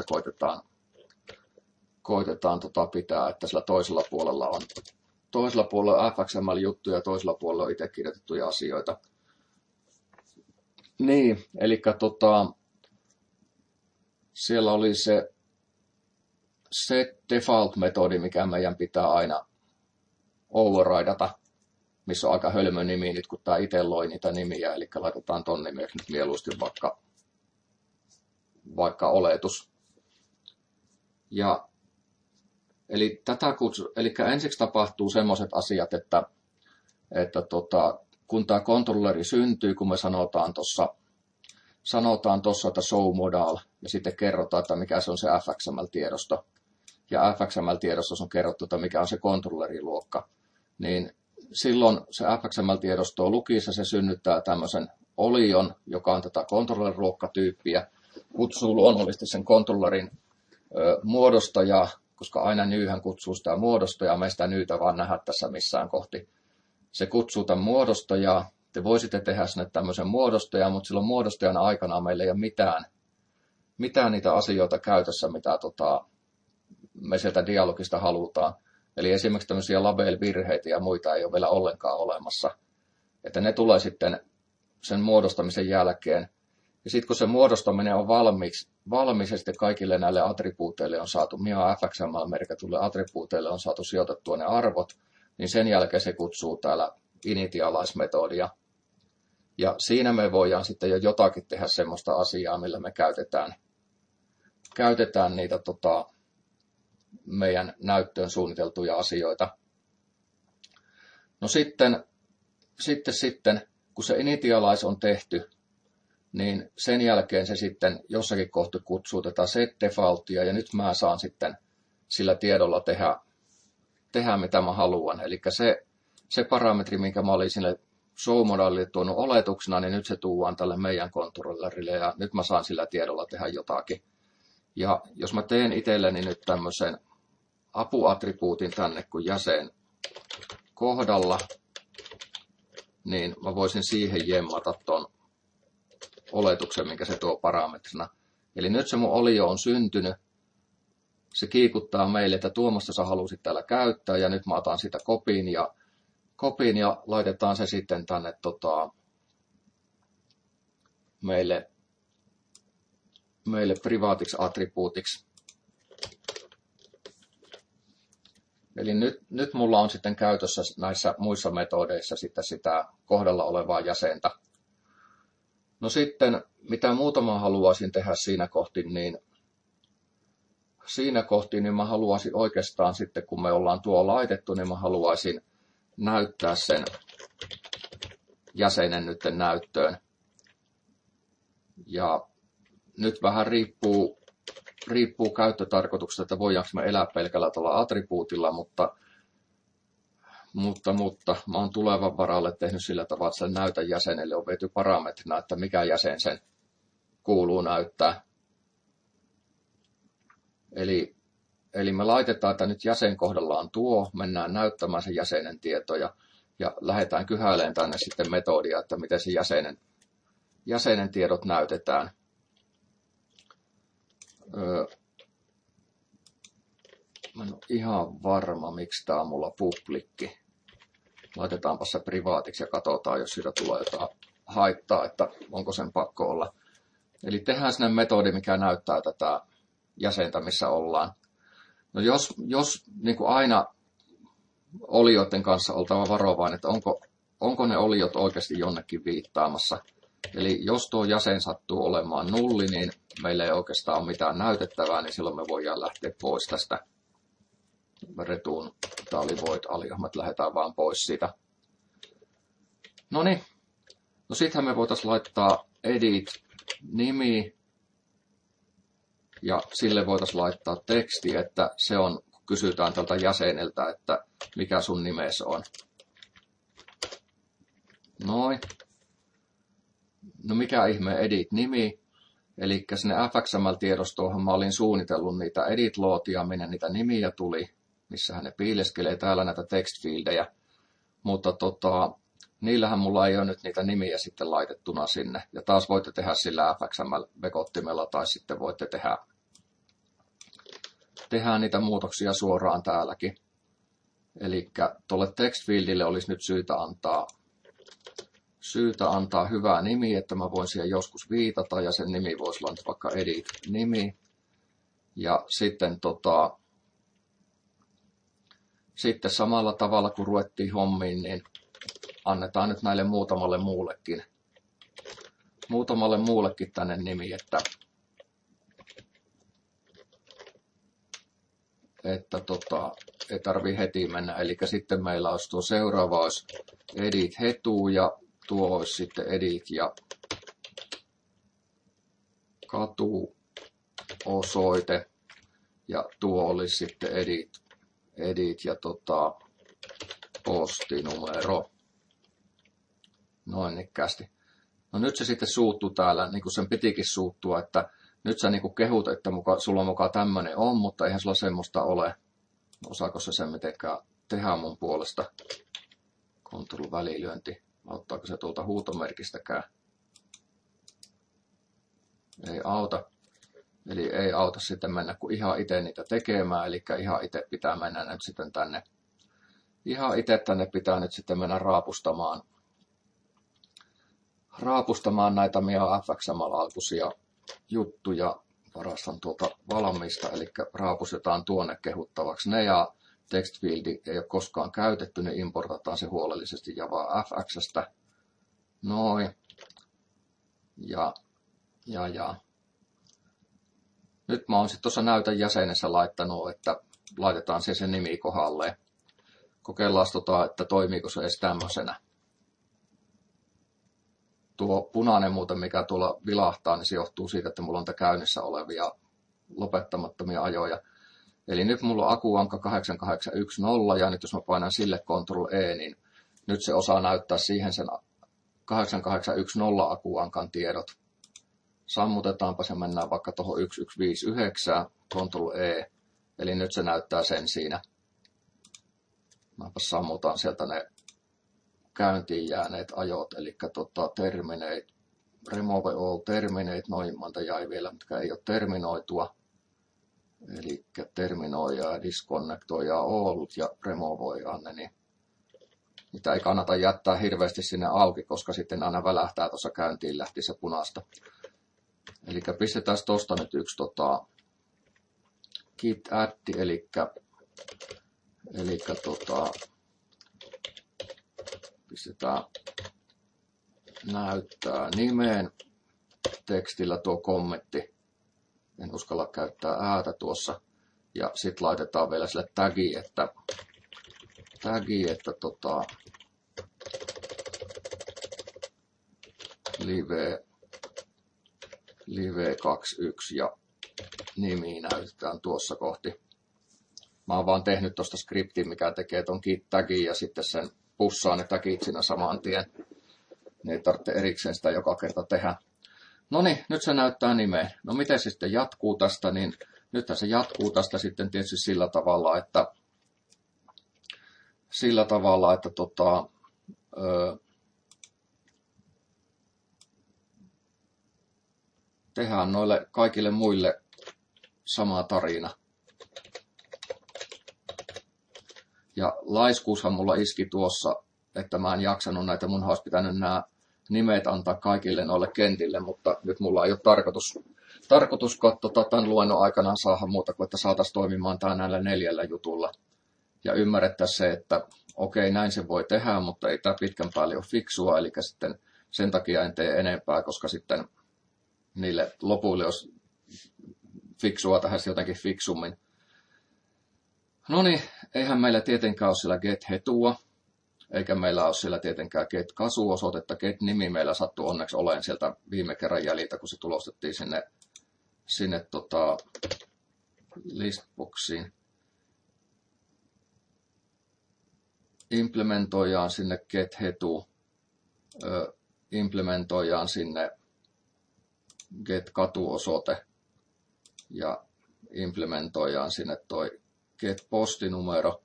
A: koitetaan pitää, että sillä toisella puolella on FXML-juttuja ja toisella puolella on itse kirjoitettuja asioita. Niin, eli siellä oli se set default-metodi, mikä meidän pitää aina overridata, missä on aika hölmö nimi nyt, kun tämä itse loi niitä nimiä, eli laitetaan ton nimeksi nyt mieluusti vaikka oletus. Ja eli ensiksi tapahtuu sellaiset asiat, että kun tämä kontrolleri syntyy, kun me sanotaan tuossa, että show modal, ja sitten kerrotaan, että mikä se on se FXML-tiedosto. Ja FXML-tiedostossa on kerrottu, että mikä on se kontrolleriluokka. Niin silloin se FXML-tiedosto lukissa se synnyttää tämmöisen olion, joka on tätä kontrolleriluokkatyyppiä, kutsuu luonnollisesti sen kontrollerin muodostajaa, koska aina nyyhän kutsuu sitä muodostajaa, me ei sitä nyytä vaan nähdä tässä missään kohti. Se kutsuu tämän muodostajaa, te voisitte tehdä sinne tämmöisen muodostajan, mutta silloin muodostajana aikana meillä ei ole mitään niitä asioita käytössä, mitä me sieltä dialogista halutaan. Eli esimerkiksi tämmöisiä label-virheitä ja muita ei ole vielä ollenkaan olemassa. Että ne tulee sitten sen muodostamisen jälkeen. Ja sitten kun se muodostaminen on valmis ja sitten kaikille näille attribuuteille on saatu, FXML-merkityille attribuuteille on saatu sijoitettua ne arvot, niin sen jälkeen se kutsuu täällä initialize-metodia. Ja siinä me voidaan sitten jo jotakin tehdä semmoista asiaa, millä me käytetään niitä meidän näyttöön suunniteltuja asioita. No sitten, kun se initialize on tehty, niin sen jälkeen se sitten jossakin kohti kutsuu tätä set defaultia, ja nyt mä saan sitten sillä tiedolla tehdä mitä mä haluan. Eli se parametri, minkä mä olin sille show-modalille tuonut oletuksena, niin nyt se tuodaan tälle meidän kontrollerille ja nyt mä saan sillä tiedolla tehdä jotakin. Ja jos mä teen itselleni nyt tämmöisen apuattribuutin tänne kuin jäsen kohdalla, niin mä voisin siihen jemmata ton oletuksen, minkä se tuo parametrina. Eli nyt se mun olio on syntynyt. Se kiikuttaa meille, että tuommoista sä halusit täällä käyttää, ja nyt mä otan sitä kopin ja laitetaan se sitten tänne meille privaatiksi attribuutiksi. Eli nyt mulla on sitten käytössä näissä muissa metodeissa sitten sitä kohdalla olevaa jäsentä. No sitten, mitä muuta mä haluaisin tehdä siinä kohti, niin mä haluaisin oikeastaan sitten, kun me ollaan tuo laitettu, niin mä haluaisin näyttää sen jäsenen nyt näyttöön. Ja nyt vähän riippuu käyttötarkoituksesta, että voidaanko me elää pelkällä tuolla attribuutilla, mutta mä oon tulevan varalle tehnyt sillä tavalla, että sen näytän jäsenelle on viety parametrina, että mikä jäsen sen kuuluu näyttää. Eli me laitetaan, että nyt jäsen kohdalla on tuo, mennään näyttämään sen jäsenen tietoja ja lähdetään kyhäilemään tänne sitten metodia, että miten se jäsenen tiedot näytetään. Mä en ole ihan varma, miksi tää on mulla publikki. Laitetaanpa se privaatiksi ja katsotaan, jos siitä tulee jotain haittaa, että onko sen pakko olla. Eli tehdään sinne metodi, mikä näyttää tätä jäsentä, missä ollaan. No jos niin kuin aina olioiden kanssa oltava varovainen, että onko ne oliot oikeasti jonnekin viittaamassa. Eli jos tuo jäsen sattuu olemaan nulli, niin meillä ei oikeastaan ole mitään näytettävää, niin silloin me voidaan lähteä pois tästä return void alihommat, lähdetään vaan pois siitä. Noniin. No sittenhän me voitaisiin laittaa edit nimi ja sille voitaisiin laittaa teksti, että se on, kun kysytään tältä jäseneltä, että mikä sun nimesi on. Noin. No mikä ihme edit nimi? Eli sinne fxml-tiedostoon mä olin suunnitellut niitä edit-lootia, minne niitä nimiä tuli, missähän ne piileskelee täällä näitä text-fieldejä. Mutta niillähän mulla ei ole nyt niitä nimiä sitten laitettuna sinne. Ja taas voitte tehdä sillä fxml-vekottimella tai sitten voitte tehdä niitä muutoksia suoraan täälläkin. Eli tuolle text-fieldille olisi nyt syytä antaa hyvä nimi, että mä voin siihen joskus viitata, ja sen nimi voisi olla nyt vaikka edit-nimi. Ja sitten, sitten samalla tavalla kun ruvettiin hommiin, niin annetaan nyt näille muutamalle muullekin tänne nimi, että ei tarvii heti mennä. Eli sitten meillä olisi tuo seuraava olisi edit hetu ja tuo olisi sitten edit ja katu osoite ja tuo olisi sitten edit ja postinumero. Noin ikkästi. No nyt se sitten suuttuu täällä, niin kuin sen pitikin suuttua, että nyt sä niin kuin kehut, että sulla mukaan tämmöinen on, mutta eihän sulla semmoista ole. Osaako se sen mitenkään tehdä mun puolesta? Control-välilyönti. Auttaako se tuolta huutomerkistäkään? Ei auta. Eli ei auta sitten mennä kuin ihan itse niitä tekemään. Eli ihan itse pitää mennä nyt sitten tänne. Ihan itse tänne pitää nyt sitten mennä raapustamaan näitä meidän fxml-alkuisia juttuja. Varastan tuolta valmista, eli raapustetaan tuonne kehuttavaksi ne, ja textfieldi ei ole koskaan käytetty, niin importataan se huolellisesti Java FX:stä. Noin. Ja. Nyt mä oon sitten tuossa näytön jäsenessä laittanut, että laitetaan se nimi kohdalleen. Kokeillaan että toimiiko se edes tämmöisenä. Tuo punainen muuten, mikä tuolla vilahtaa, niin se johtuu siitä, että mulla on käynnissä olevia lopettamattomia ajoja. Eli nyt mulla on akuanka 8810, ja nyt jos mä painan sille Ctrl-E, niin nyt se osaa näyttää siihen sen 8810 akuankan tiedot. Sammutetaanpa se, mennään vaikka tuohon 1159, Ctrl E, eli nyt se näyttää sen siinä. Mäpä sammutaan sieltä ne käyntiin jääneet ajot, eli terminate, remove all, terminate, noin monta jäi vielä, mitkä ei ole terminoitua. Eli terminoija ja disconnectoija all ja removoidaan ne, niin niitä ei kannata jättää hirveästi sinne auki, koska sitten aina välähtää tuossa käyntiin lähti se punaista. Eli pistetään tuosta nyt yksi git add, eli pistetään näyttää nimeen tekstillä tuo kommentti. En uskalla käyttää äätä tuossa. Ja sitten laitetaan vielä sille tagi, että live 21 ja nimi näytetään tuossa kohti. Mä oon vaan tehnyt tuosta skriptin, mikä tekee ton git tagin ja sitten sen pussaa ne tagit siinä saman tien. Ne ei tarvitse erikseen sitä joka kerta tehdä. Noniin, nyt se näyttää nimeen. No miten se sitten jatkuu tästä, niin nythän se jatkuu tästä sitten tietysti sillä tavalla, että tehdään noille kaikille muille sama tarina. Ja laiskuushan mulla iski tuossa, että mä en jaksanut näitä, mun olisi pitänyt nämä nimet antaa kaikille noille kentille, mutta nyt mulla ei ole tarkoitus tämän luennon aikana saada muuta kuin, että saataisiin toimimaan tää näillä 4 jutulla. Ja ymmärrettäisiin se, että okei, näin se voi tehdä, mutta ei tämä pitkän päälle ole fiksua, eli sitten sen takia en tee enempää, koska sitten niille lopuille olisi fiksua tähän jotenkin fiksummin. No niin, eihän meillä tietenkään ole siellä get-hetua, eikä meillä ole siellä tietenkään get-kasu-osoitetta. Get-nimi meillä sattuu onneksi olemaan sieltä viime kerran jäljiltä, kun se tulostettiin sinne listboxiin. Implementoidaan sinne get-hetu, implementoidaan sinne get-katuosoite ja implementoidaan sinne toi get-postinumero.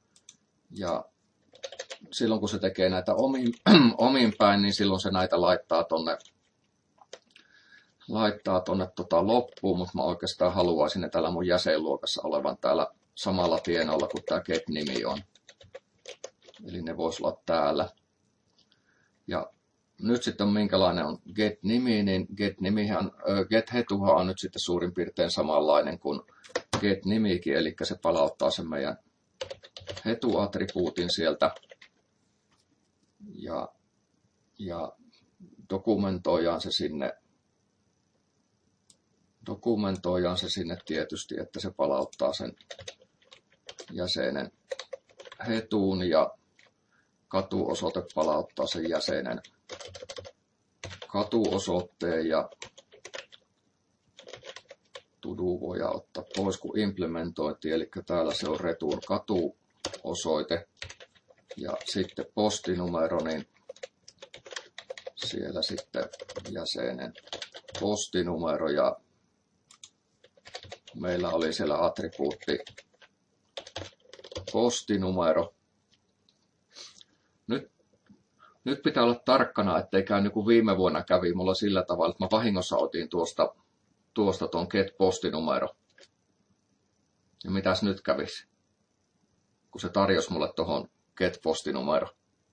A: Ja silloin kun se tekee näitä omin päin, niin silloin se näitä laittaa tonne loppuun, mutta mä oikeastaan haluaisin ne täällä mun jäsenluokassa olevan täällä samalla tienoilla kuin tämä get-nimi on. Eli ne voisi olla täällä. Ja nyt sitten minkälainen on get-nimi, niin get-hetuhan on nyt sitten suurin piirtein samanlainen kuin get-nimikin, eli se palauttaa sen meidän hetu-attribuutin sieltä. Ja dokumentoidaan se sinne tietysti, että se palauttaa sen jäsenen hetuun ja katuosoite palauttaa sen jäsenen katuosoitteen ja to-do voidaan ottaa pois kun implementointi, eli täällä se on return katuosoite ja sitten postinumero, niin siellä sitten jäsenen postinumero ja meillä oli siellä attribuutti postinumero. Nyt pitää olla tarkkana, ettei käy niin kuin viime vuonna kävi mulla sillä tavalla, että mä vahingossa otin tuosta ton get-postinumero. Ja mitäs nyt kävisi, kun se tarjosi mulle tohon get-postinumero.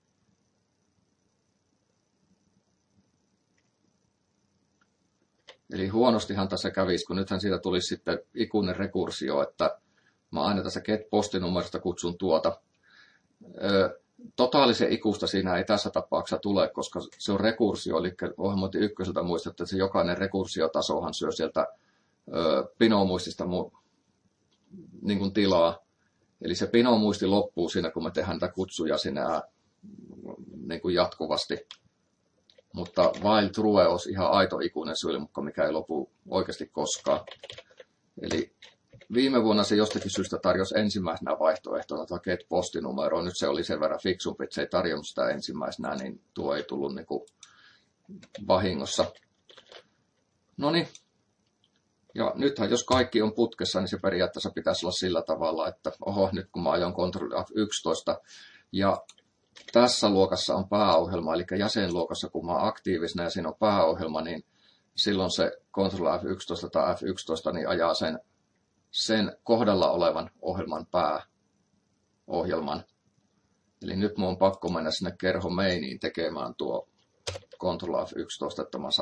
A: Eli huonostihan tässä kävisi, kun nythän siitä tulisi sitten ikuinen rekursio, että mä aina tässä get-postinumerosta kutsun tuota. Totaalisen ikusta siinä ei tässä tapauksessa tule, koska se on rekursio, eli ohjelmointi ykköseltä muistatte, että se jokainen rekursiotasohan syö sieltä pinomuistista niin kuin tilaa. Eli se pinomuisti loppuu siinä, kun me tehdään näitä kutsuja sinne niin kuin jatkuvasti. Mutta while true olisi ihan aito ikuinen sylmukka, mikä ei lopu oikeasti koskaan. Eli viime vuonna se jostakin syystä tarjosi ensimmäisenä vaihtoehtona, että hakeet postinumeroon. Nyt se oli sen verran fiksumpi, että se ei tarjonnut sitä ensimmäisenä, niin tuo ei tullut niin kuin vahingossa. Noniin. Ja nythän jos kaikki on putkessa, niin se periaatteessa pitäisi olla sillä tavalla, että nyt kun mä ajon Ctrl F11 ja tässä luokassa on pääohjelma, eli jäsenluokassa kun mä oon aktiivisena ja siinä on pääohjelma, niin silloin se Ctrl F11 tai F11 niin ajaa sen kohdalla olevan ohjelman pääohjelman. Eli nyt mun on pakko mennä sinne kerho mainiin tekemään tuo Ctrl F11, että mä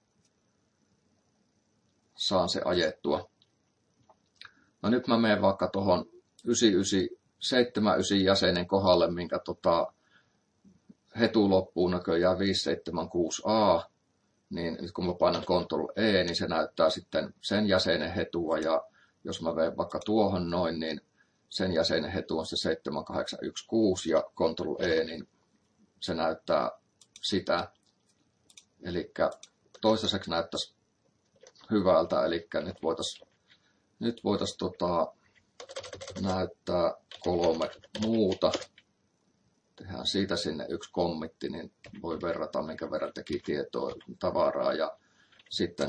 A: saan se ajettua. No nyt mä menen vaikka tuohon 79 jäsenen kohdalle, minkä hetu loppuu näköjään 576A, niin nyt kun mä painan Ctrl E, niin se näyttää sitten sen jäsenen hetua, ja jos mä menen vaikka tuohon noin, niin sen jäsenen hetu on se 7816, ja Ctrl E, niin se näyttää sitä. Eli toistaiseksi näyttäisi hyvältä, eli nyt voitaisiin näyttää 3 muuta. Tehdään siitä sinne yksi kommitti, niin voi verrata, minkä verran teki tietoa, tavaraa, ja sitten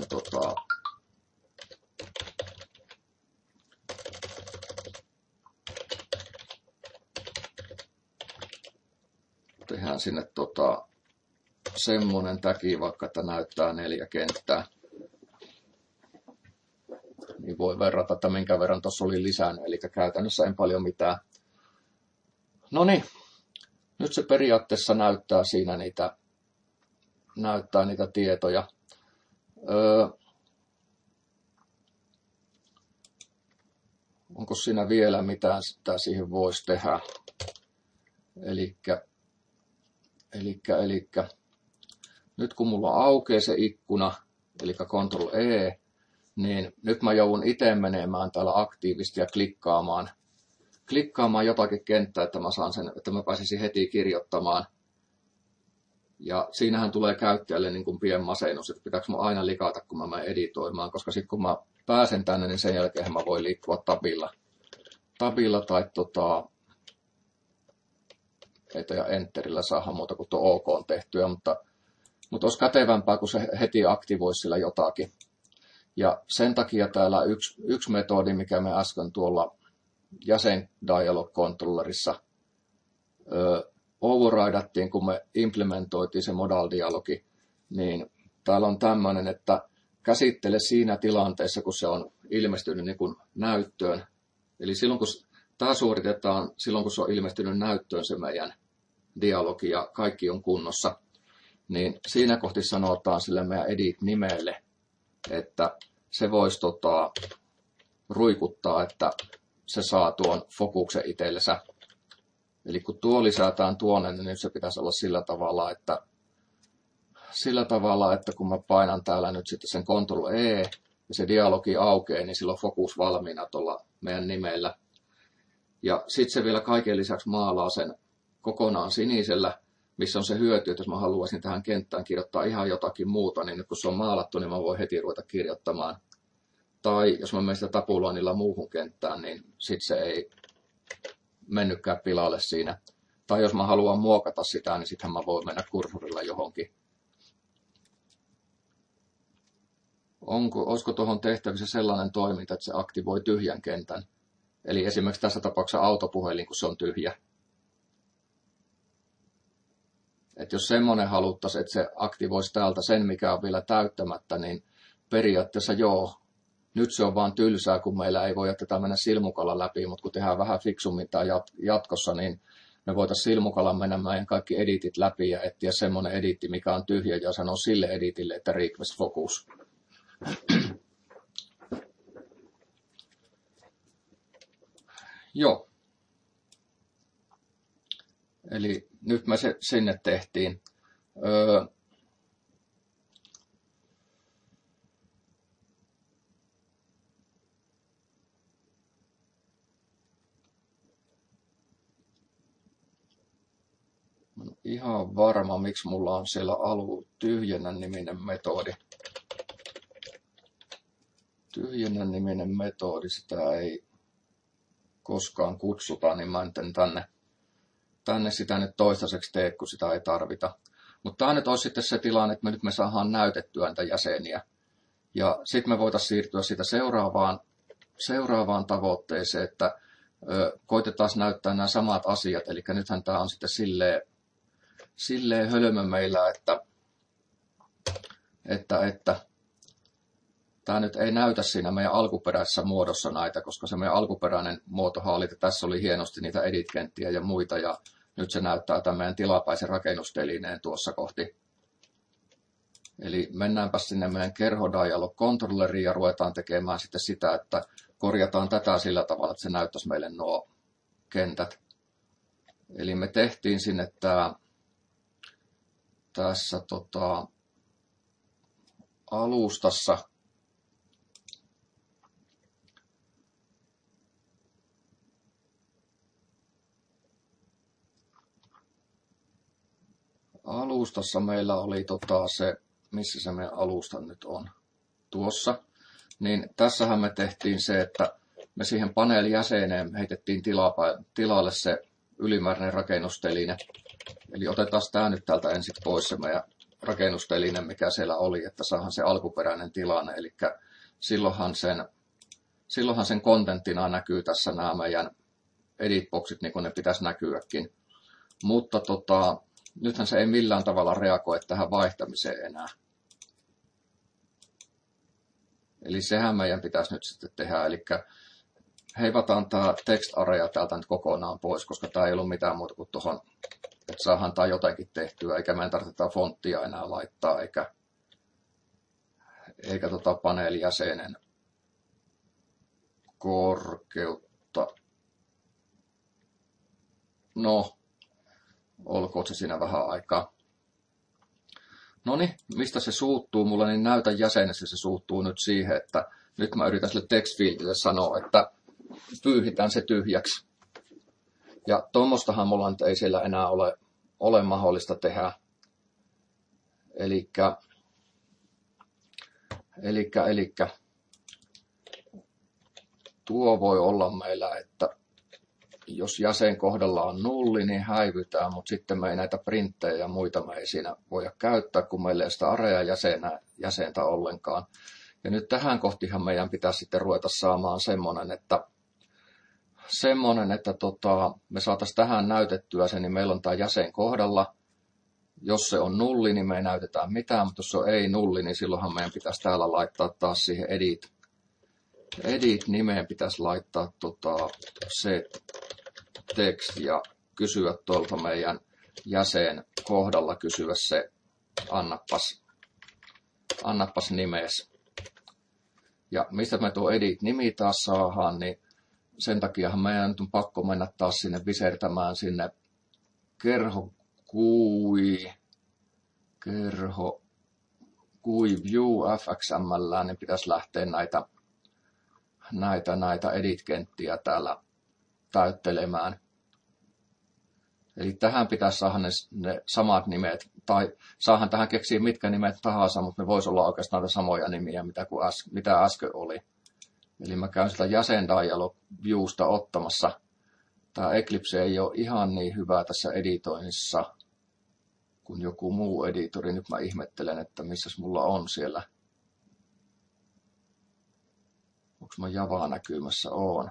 A: tehdään sinne semmonen täki, vaikka että näyttää 4 kenttää. Niin voi verrata, että minkä verran tuossa oli lisännyt, eli käytännössä en paljon mitään. Noniin, nyt se periaatteessa näyttää siinä niitä tietoja. Onko siinä vielä mitään sitä siihen voisi tehdä? Elikkä nyt kun mulla aukeaa se ikkuna, eli Ctrl E, niin nyt mä joudun itse menemään täällä aktiivisesti ja klikkaamaan jotakin kenttää, että mä pääsisin heti kirjoittamaan. Ja siinähän tulee käyttäjälle niin kuin pien masennus, että pitääkö mä aina likata, kun mä menen editoimaan, koska sitten kun mä pääsen tänne, niin sen jälkeen mä voin liikkua tabilla tai ja enterillä saada muuta kuin tuo OK on tehtyä, mutta olisi kätevämpää, kun se heti aktivoisi sillä jotakin. Ja sen takia täällä yksi metodi, mikä me äsken tuolla jäsen dialog controllerissa overridattiin, kun me implementoitiin se modal dialogi, niin täällä on tämmöinen, että käsittele siinä tilanteessa, kun se on ilmestynyt niin kuin näyttöön. Eli silloin, kun tämä suoritetaan, silloin kun se on ilmestynyt näyttöön se meidän dialogi ja kaikki on kunnossa, niin siinä kohti sanotaan sille meidän edit-nimelle, että se voisi ruikuttaa, että se saa tuon fokuksen itsellensä. Eli kun tuo lisätään tuonne, niin nyt se pitäisi olla sillä tavalla, että kun mä painan täällä nyt sitten sen Ctrl E ja se dialogi aukeaa, niin silloin fokus valmiina tuolla meidän nimellä. Ja sitten se vielä kaiken lisäksi maalaa sen kokonaan sinisellä, missä on se hyöty, että jos mä haluaisin tähän kenttään kirjoittaa ihan jotakin muuta, niin nyt kun se on maalattu, niin mä voin heti ruveta kirjoittamaan. Tai jos mä menen sitä tapuloinnilla muuhun kenttään, niin sitten se ei mennytkään pilalle siinä. Tai jos mä haluan muokata sitä, niin sittenhän mä voin mennä kursorilla johonkin. Olisiko tuohon tehtävissä sellainen toiminta, että se aktivoi tyhjän kentän? Eli esimerkiksi tässä tapauksessa autopuhelin, kun se on tyhjä. Että jos semmoinen haluttaisiin, että se aktivoisi täältä sen, mikä on vielä täyttämättä, niin periaatteessa joo. Nyt se on vaan tylsää, kun meillä ei voi tätä mennä silmukalla läpi, mutta kun tehdään vähän fiksummin tai jatkossa, niin me voitaisiin silmukalla mennä meidän kaikki editit läpi ja etsiä semmoinen editti, mikä on tyhjä, ja sanoa sille editille, että request focus. Joo. Eli nyt me se sinne tehtiin. Ihan varma, miksi mulla on siellä tyhjennä niminen metodi. tyhjennän niminen metodi, sitä ei koskaan kutsuta, niin mä en tänne sitä nyt toistaiseksi tee, kun sitä ei tarvita. Mutta tämä nyt olisi sitten se tilanne, että me saadaan näytettyä näitä jäseniä. Ja sitten me voitaisiin siirtyä siitä seuraavaan tavoitteeseen, että koitetaan näyttää nämä samat asiat. Eli nythän tämä on sitten silleen hölmö meillä, että tämä nyt ei näytä siinä meidän alkuperäisessä muodossa näitä, koska se meidän alkuperäinen muotohan oli, että tässä oli hienosti niitä edit-kenttiä ja muita, ja nyt se näyttää tämän meidän tilapäisen rakennustelineen tuossa kohti. Eli mennäänpä sinne meidän Kerho Dialog Controlleriin ja ruvetaan tekemään sitten sitä, että korjataan tätä sillä tavalla, että se näyttäisi meille nuo kentät. Eli me tehtiin sinne tässä alustassa meillä oli se, missä se meidän alusta nyt on, tuossa. Niin tässähän me tehtiin se, että me siihen paneelijäseneen heitettiin tilalle se ylimääräinen rakennusteline. Eli otetaan tämä nyt täältä ensin pois se meidän rakennusteline, mikä siellä oli, että saadaan se alkuperäinen tilanne. Eli silloinhan sen kontenttina näkyy tässä nämä meidän editboxit, niin kuin ne pitäisi näkyäkin. Mutta nythän se ei millään tavalla reagoi tähän vaihtamiseen enää. Eli sehän meidän pitäisi nyt sitten tehdä. Eli heivataan tämä text area täältä nyt kokonaan pois, koska tämä ei ollut mitään muuta kuin tuohon, että saadaan tämä jotenkin tehtyä, eikä meidän tarvitse fonttia enää laittaa, eikä paneelijäsenen korkeutta. No, olkoon se siinä vähän aikaa. Noniin, mistä se suuttuu mulle, niin näytä jäsenessä se suuttuu nyt siihen, että nyt mä yritän sille text-fieldille sanoa, että pyyhitään se tyhjäksi. Ja tuommoistahan mulla nyt ei siellä enää ole mahdollista tehdä. Elikkä tuo voi olla meillä, että jos jäsen kohdalla on nulli, niin häivytään, mutta sitten me ei näitä printtejä ja muita me ei siinä voida käyttää, kun meillä ei sitä area-jäsentä ollenkaan. Ja nyt tähän kohtihan meidän pitäisi sitten ruveta saamaan semmoinen, että me saataisiin tähän näytettyä se, niin meillä on tämä jäsen kohdalla. Jos se on nulli, niin me ei näytetä mitään, mutta jos se on ei nulli, niin silloinhan meidän pitäisi täällä laittaa taas siihen edit-nimeen pitäisi laittaa set text ja kysyä tuolta meidän jäsen kohdalla kysyä se annapas nimees. Ja mistä me tuo edit-nimi taas saadaan, niin sen takiahan meidän on pakko mennä taas sinne visertämään sinne Kerho view fxml, niin pitäisi lähteä näitä edit-kenttiä täällä täyttelemään. Eli tähän pitäisi saada ne samat nimet, tai saahan tähän keksiä mitkä nimet tahansa, mutta ne voisi olla oikeastaan näitä samoja nimiä, mitä äsken oli. Eli mä käyn sitä jäsendialog viewsta ottamassa. Tämä Eclipse ei ole ihan niin hyvä tässä editoinnissa kuin joku muu editori. Nyt mä ihmettelen, että missäs mulla on siellä. Onko mä Javaa näkymässä? On.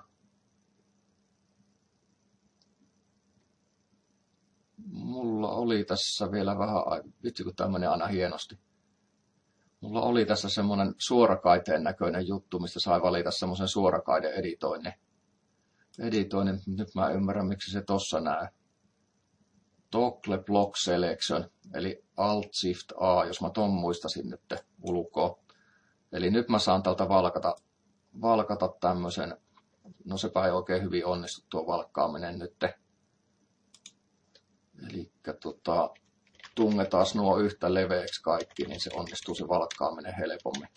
A: Mulla oli tässä vielä vähän, vitsi kun tämä menee aina hienosti. Mulla oli tässä semmoinen suorakaiteen näköinen juttu, mistä sai valita semmoisen suorakaiden editoinnin. Nyt mä ymmärrän, miksi se tossa näe. Toggle Block Selection, eli Alt-Shift-A, jos mä ton muistasin nyt ulkoa. Eli nyt mä saan tältä valkata tämmöisen, no sepä ei oikein hyvin onnistu tuo valkkaaminen nyt. Eli tungetaan nuo yhtä leveäksi kaikki, niin se onnistuu se valkkaaminen helpommin.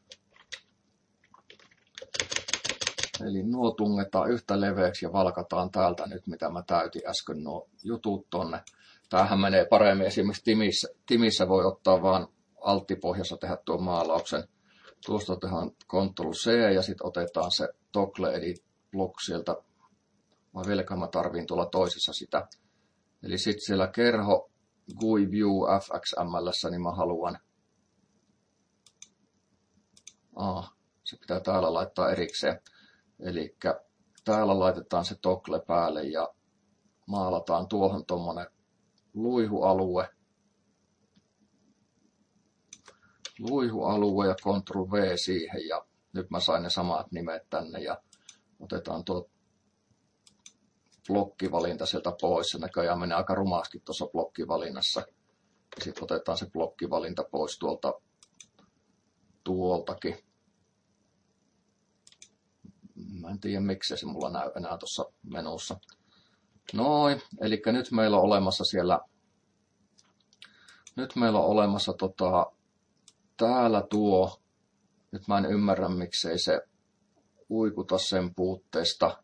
A: Eli nuo tungetaan yhtä leveäksi ja valkataan täältä nyt, mitä mä täytin äsken nuo jutut tonne. Tämähän menee paremmin esimerkiksi Timissä voi ottaa vaan alttipohjassa tehdä tuon maalauksen. Tuosta tehdään Ctrl+C ja sitten otetaan se Toggle Edit Block sieltä. Vai vieläkö mä tarviin tuolla toisessa sitä. Eli sitten siellä kerho GUI View FXML, niin mä haluan. Se pitää täällä laittaa erikseen. Eli täällä laitetaan se toggle päälle ja maalataan tuohon tommonen luihualue. Luihualue ja Ctrl+V siihen ja nyt mä sain ne samat nimet tänne ja otetaan tuo blokkivalinta sieltä pois. Se näköjään menee aika rumaasti tuossa blokkivalinnassa. Sitten otetaan se blokkivalinta pois tuoltakin. Mä en tiedä miksi se mulla näy enää tuossa menussa. Noin, eli nyt meillä on olemassa siellä. Nyt meillä on olemassa täällä tuo. Nyt mä en ymmärrä miksei se uikuta sen puutteesta.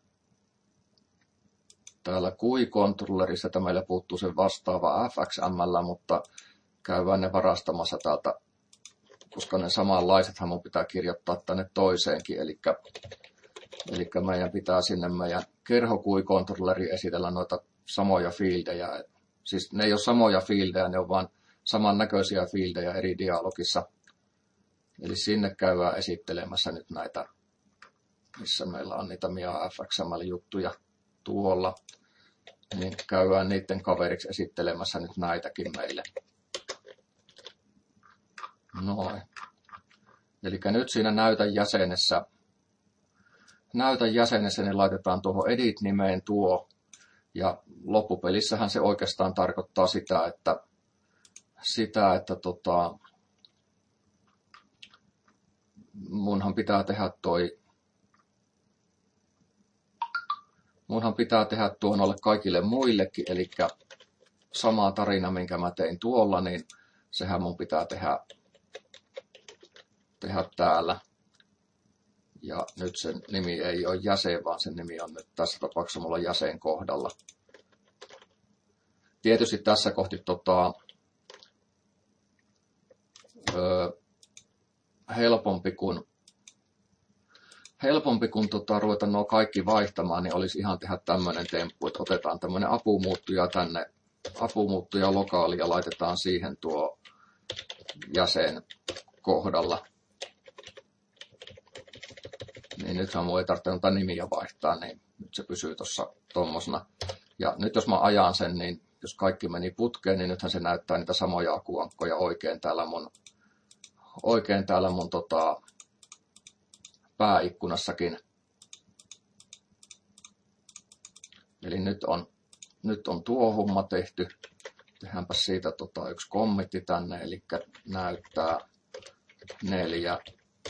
A: Täällä GUI-kontrollerissa meillä puuttuu sen vastaava FXML, mutta käydään ne varastamassa täältä, koska ne samanlaisethan mun pitää kirjoittaa tänne toiseenkin. Eli meidän pitää sinne meidän kerho GUI-kontrolleriin esitellä noita samoja fiildejä. Siis ne ei ole samoja fiildejä, ne on vaan samannäköisiä fiildejä eri dialogissa. Eli sinne käydään esittelemässä nyt näitä, missä meillä on niitä Mia FXML-juttuja tuolla. Niin käydään niiden kaveriksi esittelemässä nyt näitäkin meille. Noin. Eli nyt siinä näytän jäsenessä niin laitetaan tuohon edit-nimeen tuo. Ja loppupelissähän se oikeastaan tarkoittaa sitä, että munhan pitää tehdä tuo noille kaikille muillekin, eli sama tarina, minkä mä tein tuolla, niin sehän mun pitää tehdä täällä. Ja nyt sen nimi ei ole jäsen, vaan sen nimi on nyt tässä tapauksessa mulla jäsen kohdalla. Tietysti tässä kohti helpompi kun ruveta nuo kaikki vaihtamaan, niin olisi ihan tehdä tämmöinen temppu, että otetaan tämmöinen apumuuttuja tänne, apumuuttuja lokaali ja laitetaan siihen tuo jäsen kohdalla. Niin nythän mun ei tarvitse noita nimiä vaihtaa, niin nyt se pysyy tuossa tommosena. Ja nyt jos mä ajan sen, niin jos kaikki meni putkeen, niin nythän se näyttää niitä samoja akuankkoja oikein täällä mun pääikkunassakin. Eli nyt on tuo homma tehty. Tehdäänpä siitä yksi kommentti tänne, eli näyttää 4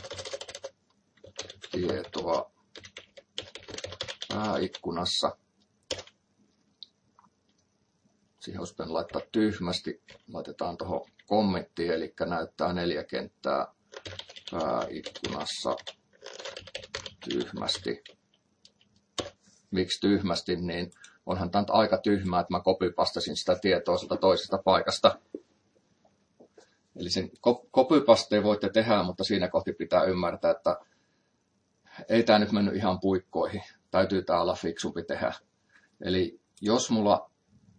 A: tietoa pääikkunassa. Siihen olisi pitänyt laittaa tyhmästi. Laitetaan tuohon kommenttiin, eli näyttää 4 kenttää pääikkunassa tyhmästi. Miksi tyhmästi, niin onhan tämä aika tyhmää, että mä copypastasin sitä tietoa sieltä toisesta paikasta. Eli sen copypasteen voitte tehdä, mutta siinä kohti pitää ymmärtää, että ei tämä nyt mennyt ihan puikkoihin. Täytyy tää olla fiksumpi tehdä. Eli jos mulla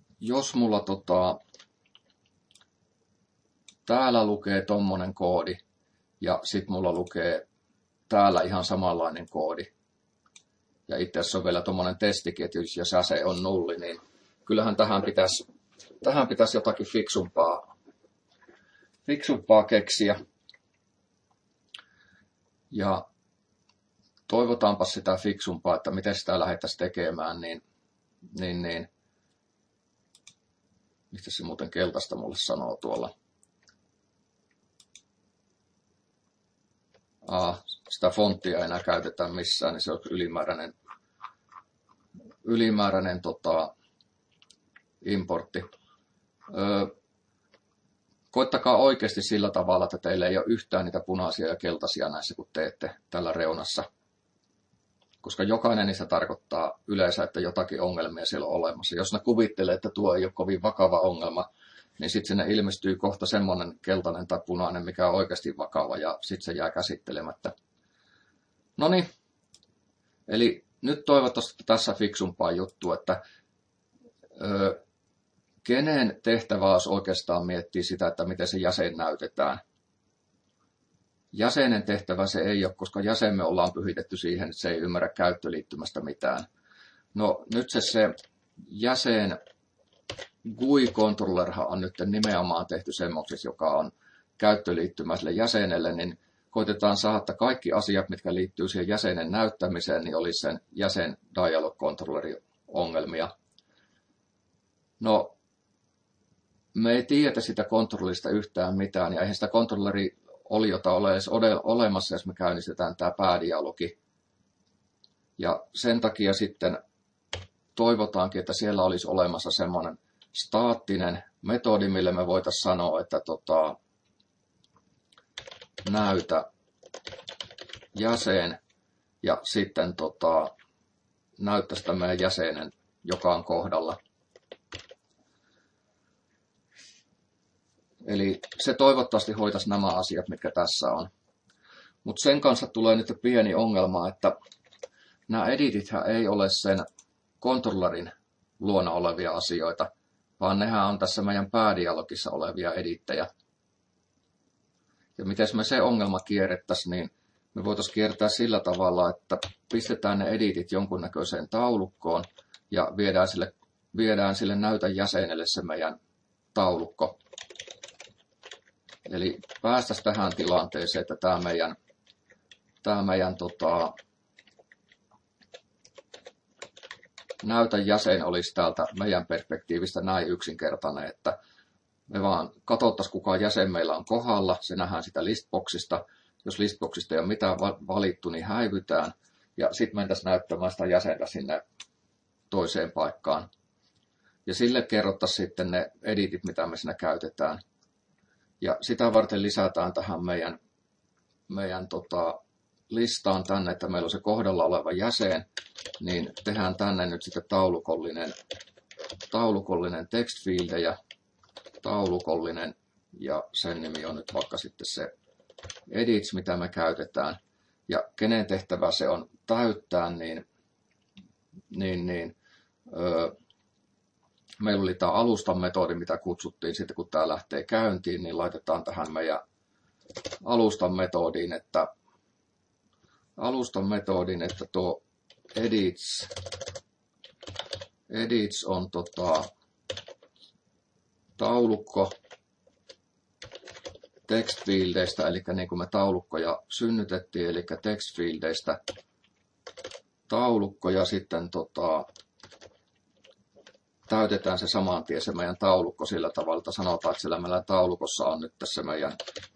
A: täällä lukee tommonen koodi ja sit mulla lukee täällä ihan samanlainen koodi. Ja itse asiassa on vielä tommonen testikin, että jos säse on 0, niin kyllähän tähän pitäisi jotakin fiksumpaa keksiä. Ja toivotaanpa sitä fiksumpaa, että miten sitä lähdettäisiin tekemään, niin mistä se muuten keltaista mulle sanoo tuolla? Sitä fonttia ei enää käytetä missään, niin se on ylimääräinen importti. Koittakaa oikeasti sillä tavalla, että teillä ei ole yhtään niitä punaisia ja keltaisia näissä, kun teette tällä reunassa. Koska jokainen niistä tarkoittaa yleensä, että jotakin ongelmia siellä on olemassa. Jos ne kuvittelee, että tuo ei ole kovin vakava ongelma, niin sitten sinne ilmestyy kohta semmoinen keltainen tai punainen, mikä on oikeasti vakava, ja sitten se jää käsittelemättä. Noniin, eli nyt toivottavasti tässä fiksumpaa juttu, että kenen tehtävä olisi oikeastaan miettiä sitä, että miten se jäsen näytetään. Jäsenen tehtävä se ei ole, koska jäsenme ollaan pyhitetty siihen, että se ei ymmärrä käyttöliittymästä mitään. No nyt se jäsen GUI-controllerhan on nyt nimenomaan tehty semmoisessa, joka on käyttöliittymäiselle jäsenelle, niin koitetaan saada, että kaikki asiat, mitkä liittyy siihen jäsenen näyttämiseen, niin olisi sen jäsen dialog controllerin ongelmia. No, me ei tiedetä sitä kontrollista yhtään mitään, ja eihän sitä kontrollerioliota ole edes olemassa, jos me käynnistetään tämä päädialogi. Ja sen takia sitten toivotaankin, että siellä olisi olemassa semmoinen staattinen metodi, millä me voitaisiin sanoa, että näytä jäsen, ja sitten näyttää sitä meidän jäsenen, joka on kohdalla. Eli se toivottavasti hoitaisi nämä asiat, mitkä tässä on. Mutta sen kanssa tulee nyt pieni ongelma, että nämä editithän ei ole sen kontrollerin luona olevia asioita, vaan nehän on tässä meidän päädialogissa olevia edittejä. Ja miten me se ongelma kierrettäisiin, niin me voitaisiin kiertää sillä tavalla, että pistetään ne editit jonkunnäköiseen taulukkoon ja viedään sille näytä jäsenelle se meidän taulukko. Eli päästäisiin tähän tilanteeseen, että tämä meidän näytä jäsen olisi täältä meidän perspektiivistä näin yksinkertainen, että me vaan katsottaisiin, kuka jäsen meillä on kohdalla, se nähdään sitä listboxista. Jos listboxista ei ole mitään valittu, niin häivytään. Ja sitten mentäisiin näyttämään sitä jäsentä sinne toiseen paikkaan. Ja sille kerrottaisiin sitten ne editit, mitä me siinä käytetään. Ja sitä varten lisätään tähän meidän listaan tänne, että meillä on se kohdalla oleva jäsen, niin tehdään tänne nyt sitten taulukollinen textfieldeja, taulukollinen, ja sen nimi on nyt vaikka sitten se edits, mitä me käytetään. Ja kenen tehtävä se on täyttää, meillä oli tämä alustan metodi, mitä kutsuttiin sitten, kun tämä lähtee käyntiin, niin laitetaan tähän meidän alustan metodin, että tuo edits on taulukko textfieldeistä, eli niin kuin me taulukkoja synnytettiin, eli textfieldeistä taulukko, ja sitten täytetään se saman tien se meidän taulukko sillä tavalla, että sanotaan, että sillä meillä taulukossa on nyt tässä meidän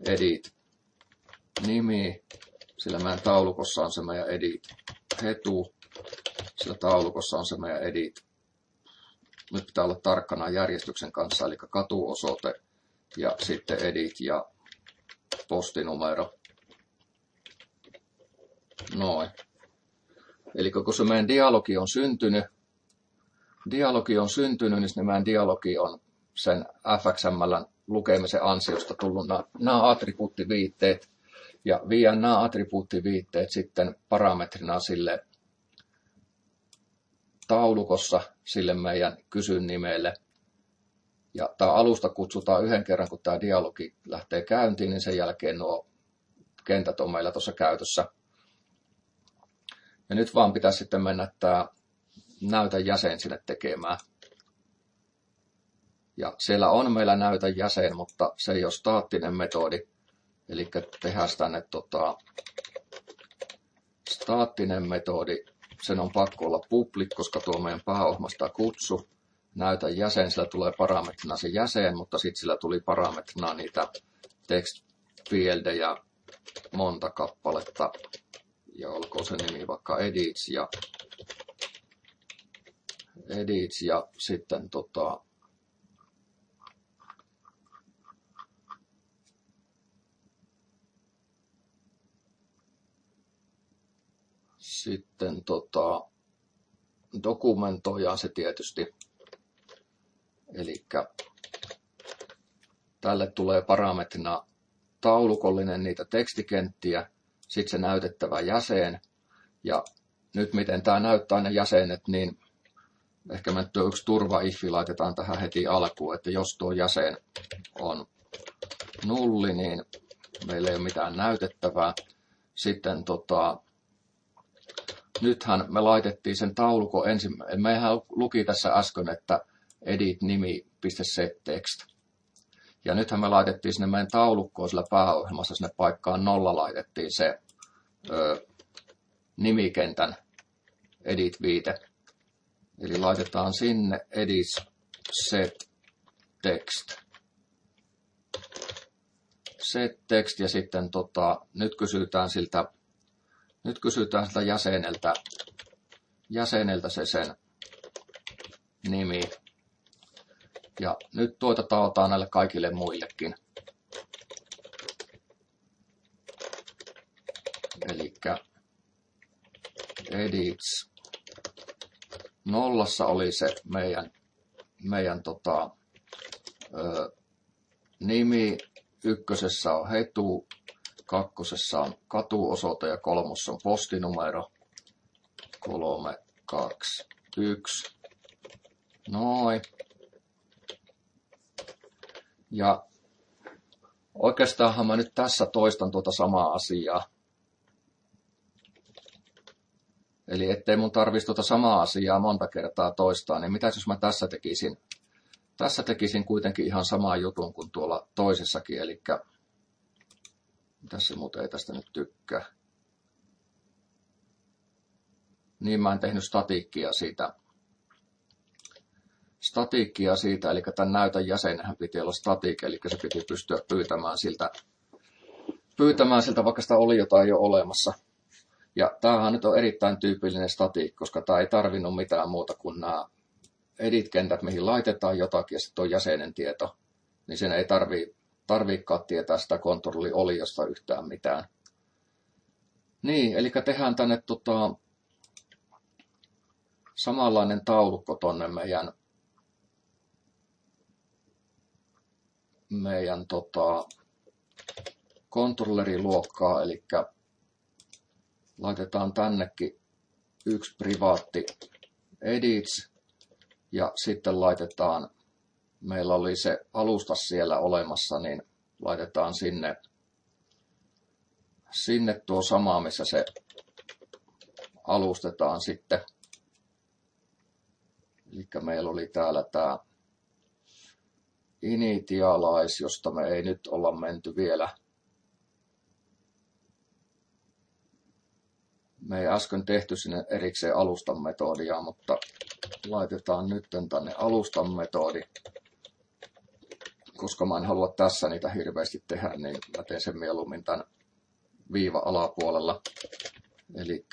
A: edit-nimi, sillä meidän taulukossa on se meidän edit-hetu, sillä taulukossa on se meidän edit. Nyt pitää olla tarkkana järjestyksen kanssa, eli katuosoite ja sitten edit ja postinumero. Noin. Eli kun se meidän dialogi on syntynyt, niin se meidän dialogi on sen FXML lukemisen ansiosta tullut nämä attribuuttiviitteet, ja viedään nämä attribuuttiviitteet sitten parametrina sille taulukossa sille meidän kysyn nimelle. Ja tämä alusta kutsutaan yhden kerran, kun tämä dialogi lähtee käyntiin, niin sen jälkeen nuo kentät on meillä tuossa käytössä. Ja nyt vaan pitäisi sitten mennä tämä näytä jäsen sinne tekemään. Ja siellä on meillä näytä jäsen, mutta se ei ole staattinen metodi. Eli tehdään tänne staattinen metodi. Sen on pakko olla public, koska tuo meidän pääohmasta kutsu. Näytä jäsen, sillä tulee parametrina se jäsen, mutta sitten sillä tuli parametrina niitä text-fieldejä monta kappaletta. Ja olkoon se nimi vaikka edits ja sitten dokumentoidaan se tietysti. Eli tälle tulee parametrina taulukollinen niitä tekstikenttiä, sitten se näytettävä jäsen. Ja nyt miten tämä näyttää ne jäsenet, niin ehkä me tuo yksi turva-ifi laitetaan tähän heti alkuun, että jos tuo jäsen on 0, niin meillä ei ole mitään näytettävää. Sitten nythän me laitettiin sen taulukon ensimmäinen. Mehän luki tässä äsken, että edit-nimi.setText. Ja nythän me laitettiin sinne meidän taulukkoon sillä pääohjelmassa sinne paikkaan 0 laitettiin se nimikentän edit-viite. Eli laitetaan sinne edit setText ja sitten nyt kysytään siltä jäseneltä se sen nimi. Ja nyt taotaan näille kaikille muillekin. Elikkä edits 0 oli se meidän nimi, 1 on hetu, 2 on katuosoite ja 3 on postinumero. 3, 2, 1. Noin. Ja oikeastaanhan mä nyt tässä toistan tuota samaa asiaa. Eli ettei mun tarvitsisi tuota samaa asiaa monta kertaa toistaa, niin mitäs jos mä tässä tekisin? Tässä tekisin kuitenkin ihan samaa jutun kuin tuolla toisessakin, eli mitäs se muuten ei tästä nyt tykkää. Niin mä en tehnyt statiikkia siitä, eli tämän näytön jäsenhän piti olla static, eli se piti pystyä pyytämään siltä, vaikka sitä oli jotain jo olemassa. Ja tämähän nyt on erittäin tyypillinen static, koska tämä ei tarvinnut mitään muuta kuin nämä edit-kentät, mihin laitetaan jotakin, ja sitten on jäsenen tieto, niin sen ei tarviikaan tietää sitä kontrollioliosta yhtään mitään. Niin, eli tehdään tänne samanlainen taulukko tonne meidän kontrolleriluokkaa, eli laitetaan tännekin yksi privaatti edits, ja sitten laitetaan, meillä oli se alusta siellä olemassa, niin laitetaan sinne tuo sama, missä se alustetaan sitten. Eli meillä oli täällä tämä initialize, josta me ei nyt olla menty vielä. Me ei äsken tehty sinne erikseen alustan metodia, mutta laitetaan nyt tänne alustan metodi. Koska mä en halua tässä niitä hirveästi tehdä, niin mä teen sen mieluummin tämän viiva alapuolella. Eli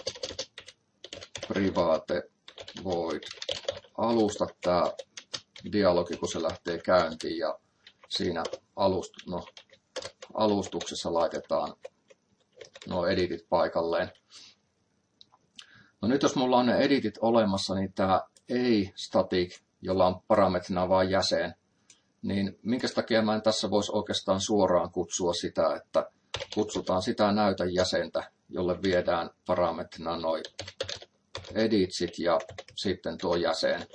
A: private void alusta tämä dialogi, kun se lähtee käyntiin, ja siinä alustuksessa laitetaan nuo editit paikalleen. No nyt jos mulla on ne editit olemassa, niin tämä ei static, jolla on parametrina vain jäsen, niin minkä takia mä en tässä voisi oikeastaan suoraan kutsua sitä, että kutsutaan sitä näytön jäsentä, jolle viedään parametrina noi editsit ja sitten tuo jäsen.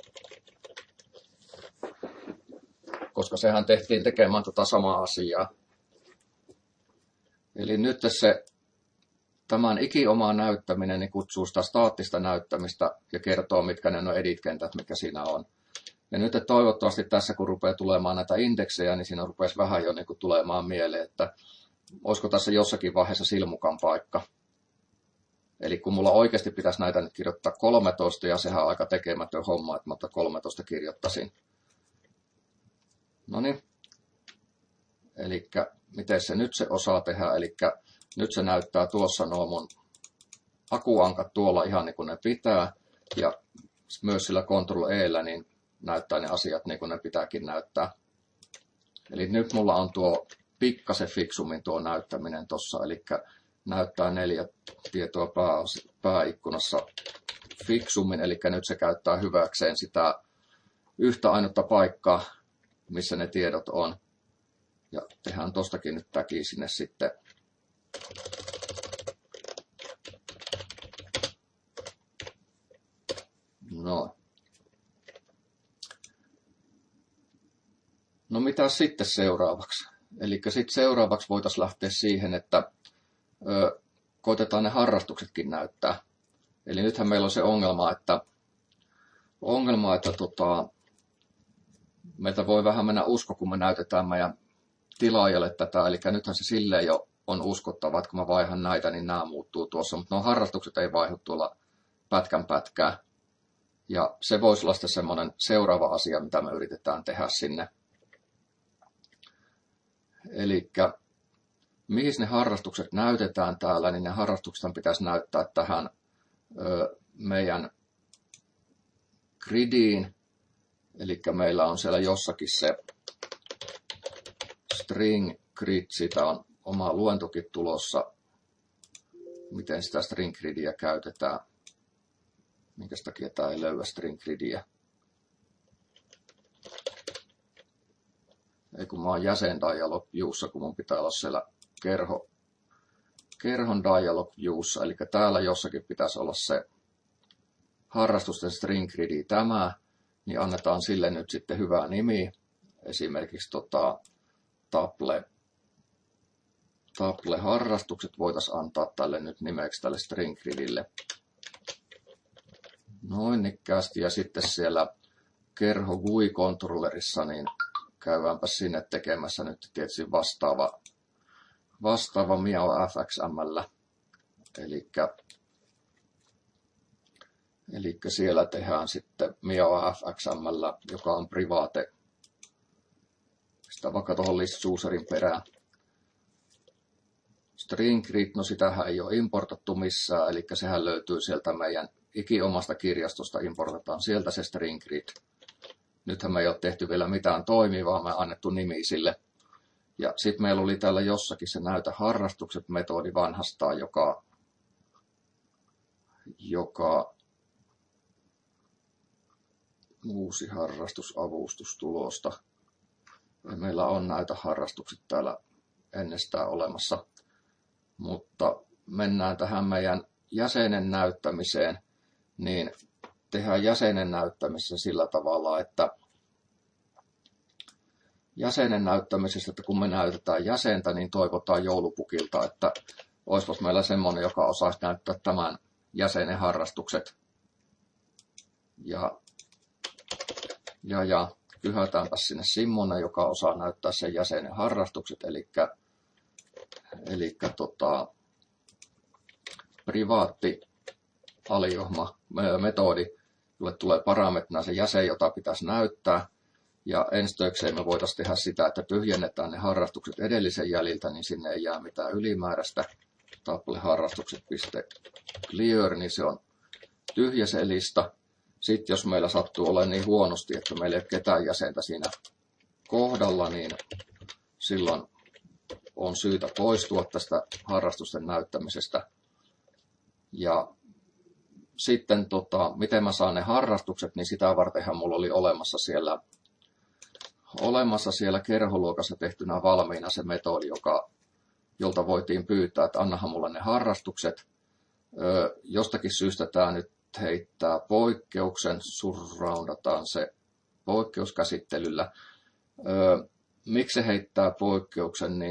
A: Koska sehän tehtiin tekemään tätä samaa asiaa. Eli nyt tämän ikiomaa näyttäminen niin kutsuu sitä staattista näyttämistä ja kertoo, mitkä ne on edit-kentät, mikä siinä on. Ja nyt toivottavasti tässä, kun rupeaa tulemaan näitä indeksejä, niin siinä rupeaa vähän jo niin kuin tulemaan mieleen, että olisiko tässä jossakin vaiheessa silmukan paikka. Eli kun mulla oikeasti pitäisi näitä nyt kirjoittaa 13, ja sehän on aika tekemätön homma, että mä 13 kirjoittaisin. Noniin. Eli miten se nyt se osaa tehdä, eli nyt se näyttää tuossa nuo mun akuankat tuolla ihan niin kuin ne pitää, ja myös sillä Ctrl-E:llä niin näyttää ne asiat niin kuin ne pitääkin näyttää. Eli nyt mulla on tuo pikkasen fiksummin tuo näyttäminen tuossa, eli näyttää 4 tietoa pääikkunassa fiksummin, eli nyt se käyttää hyväkseen sitä yhtä ainutta paikkaa, missä ne tiedot on. Ja tehdään tostakin nyt tagi sinne sitten. No mitä sitten seuraavaksi? Eli sitten seuraavaksi voitaisiin lähteä siihen, että koitetaan ne harrastuksetkin näyttää. Eli nythän meillä on se ongelma, että meiltä voi vähän mennä usko, kun me näytetään meidän tilaajalle tätä. Eli nythän se silleen jo on uskottava, että kun mä vaihan näitä, niin nämä muuttuu tuossa. Mutta nuo harrastukset ei vaihdu tuolla pätkää. Ja se voisi olla sitten semmoinen seuraava asia, mitä me yritetään tehdä sinne. Eli mihin ne harrastukset näytetään täällä, niin ne harrastukset pitäisi näyttää tähän meidän gridiin. Eli meillä on siellä jossakin se string grid, siitä on oma luentokin tulossa, miten sitä string gridia käytetään. Minkä takia tämä ei löyä string gridia. Ei kun mä oon jäsen dialog viewssa, kun mun pitää olla siellä kerhon dialog viewssa. Eli täällä jossakin pitäisi olla se harrastusten string gridi tämä, niin annetaan sille nyt sitten hyvä nimi. Esimerkiksi Table harrastukset voitaisiin antaa tälle nyt nimeksi tälle string gridille. Noin nikkäästi, ja sitten siellä kerho GUI-controllerissa, niin käydäänpä sinne tekemässä nyt tietysti vastaava Miao FXML. Eli siellä tehdään sitten Miao FXML, joka on private. Sitä vaikka tuohon list userin perään. String grid, no sitähän ei ole importattu missään, eli sehän löytyy sieltä meidän ikiomasta kirjastosta, importataan sieltä se string grid. Nythän me ei ole tehty vielä mitään toimivaa, me annettu nimi sille. Ja sitten meillä oli täällä jossakin se näytä harrastukset metodi vanhastaan, joka uusi harrastusavustus tulosta. Ja meillä on näitä harrastukset täällä ennestään olemassa. Mutta mennään tähän meidän jäsenen näyttämiseen, niin tehdään jäsenen näyttämisessä sillä tavalla, että jäsenen näyttämisestä, että kun me näytetään jäsentä, niin toivotaan joulupukilta, että olisipas meillä semmoinen, joka osaisi näyttää tämän jäsenen harrastukset. Ja kyhätäänpä sinne semmoinen, joka osaa näyttää sen jäsenen harrastukset, eli privaatti aliohma metodi, jolle tulee parametrina se jäsen, jota pitäisi näyttää. Ja enstöikseen me voitaisiin tehdä sitä, että tyhjennetään ne harrastukset edellisen jäljiltä, niin sinne ei jää mitään ylimääräistä. Table harrastukset.clear, niin se on tyhjä se lista. Sitten jos meillä sattuu olemaan niin huonosti, että meillä ei ole ketään jäsentä siinä kohdalla, niin silloin on syytä poistua tästä harrastusten näyttämisestä. Ja sitten miten mä saan ne harrastukset, niin sitä vartenhan mulla oli olemassa siellä kerholuokassa tehtynä valmiina se metodi, jolta voitiin pyytää, että annahan mulle ne harrastukset. Jostakin syystä tämä nyt heittää poikkeuksen, surroundataan se poikkeuskäsittelyllä. Miksi se heittää poikkeuksen,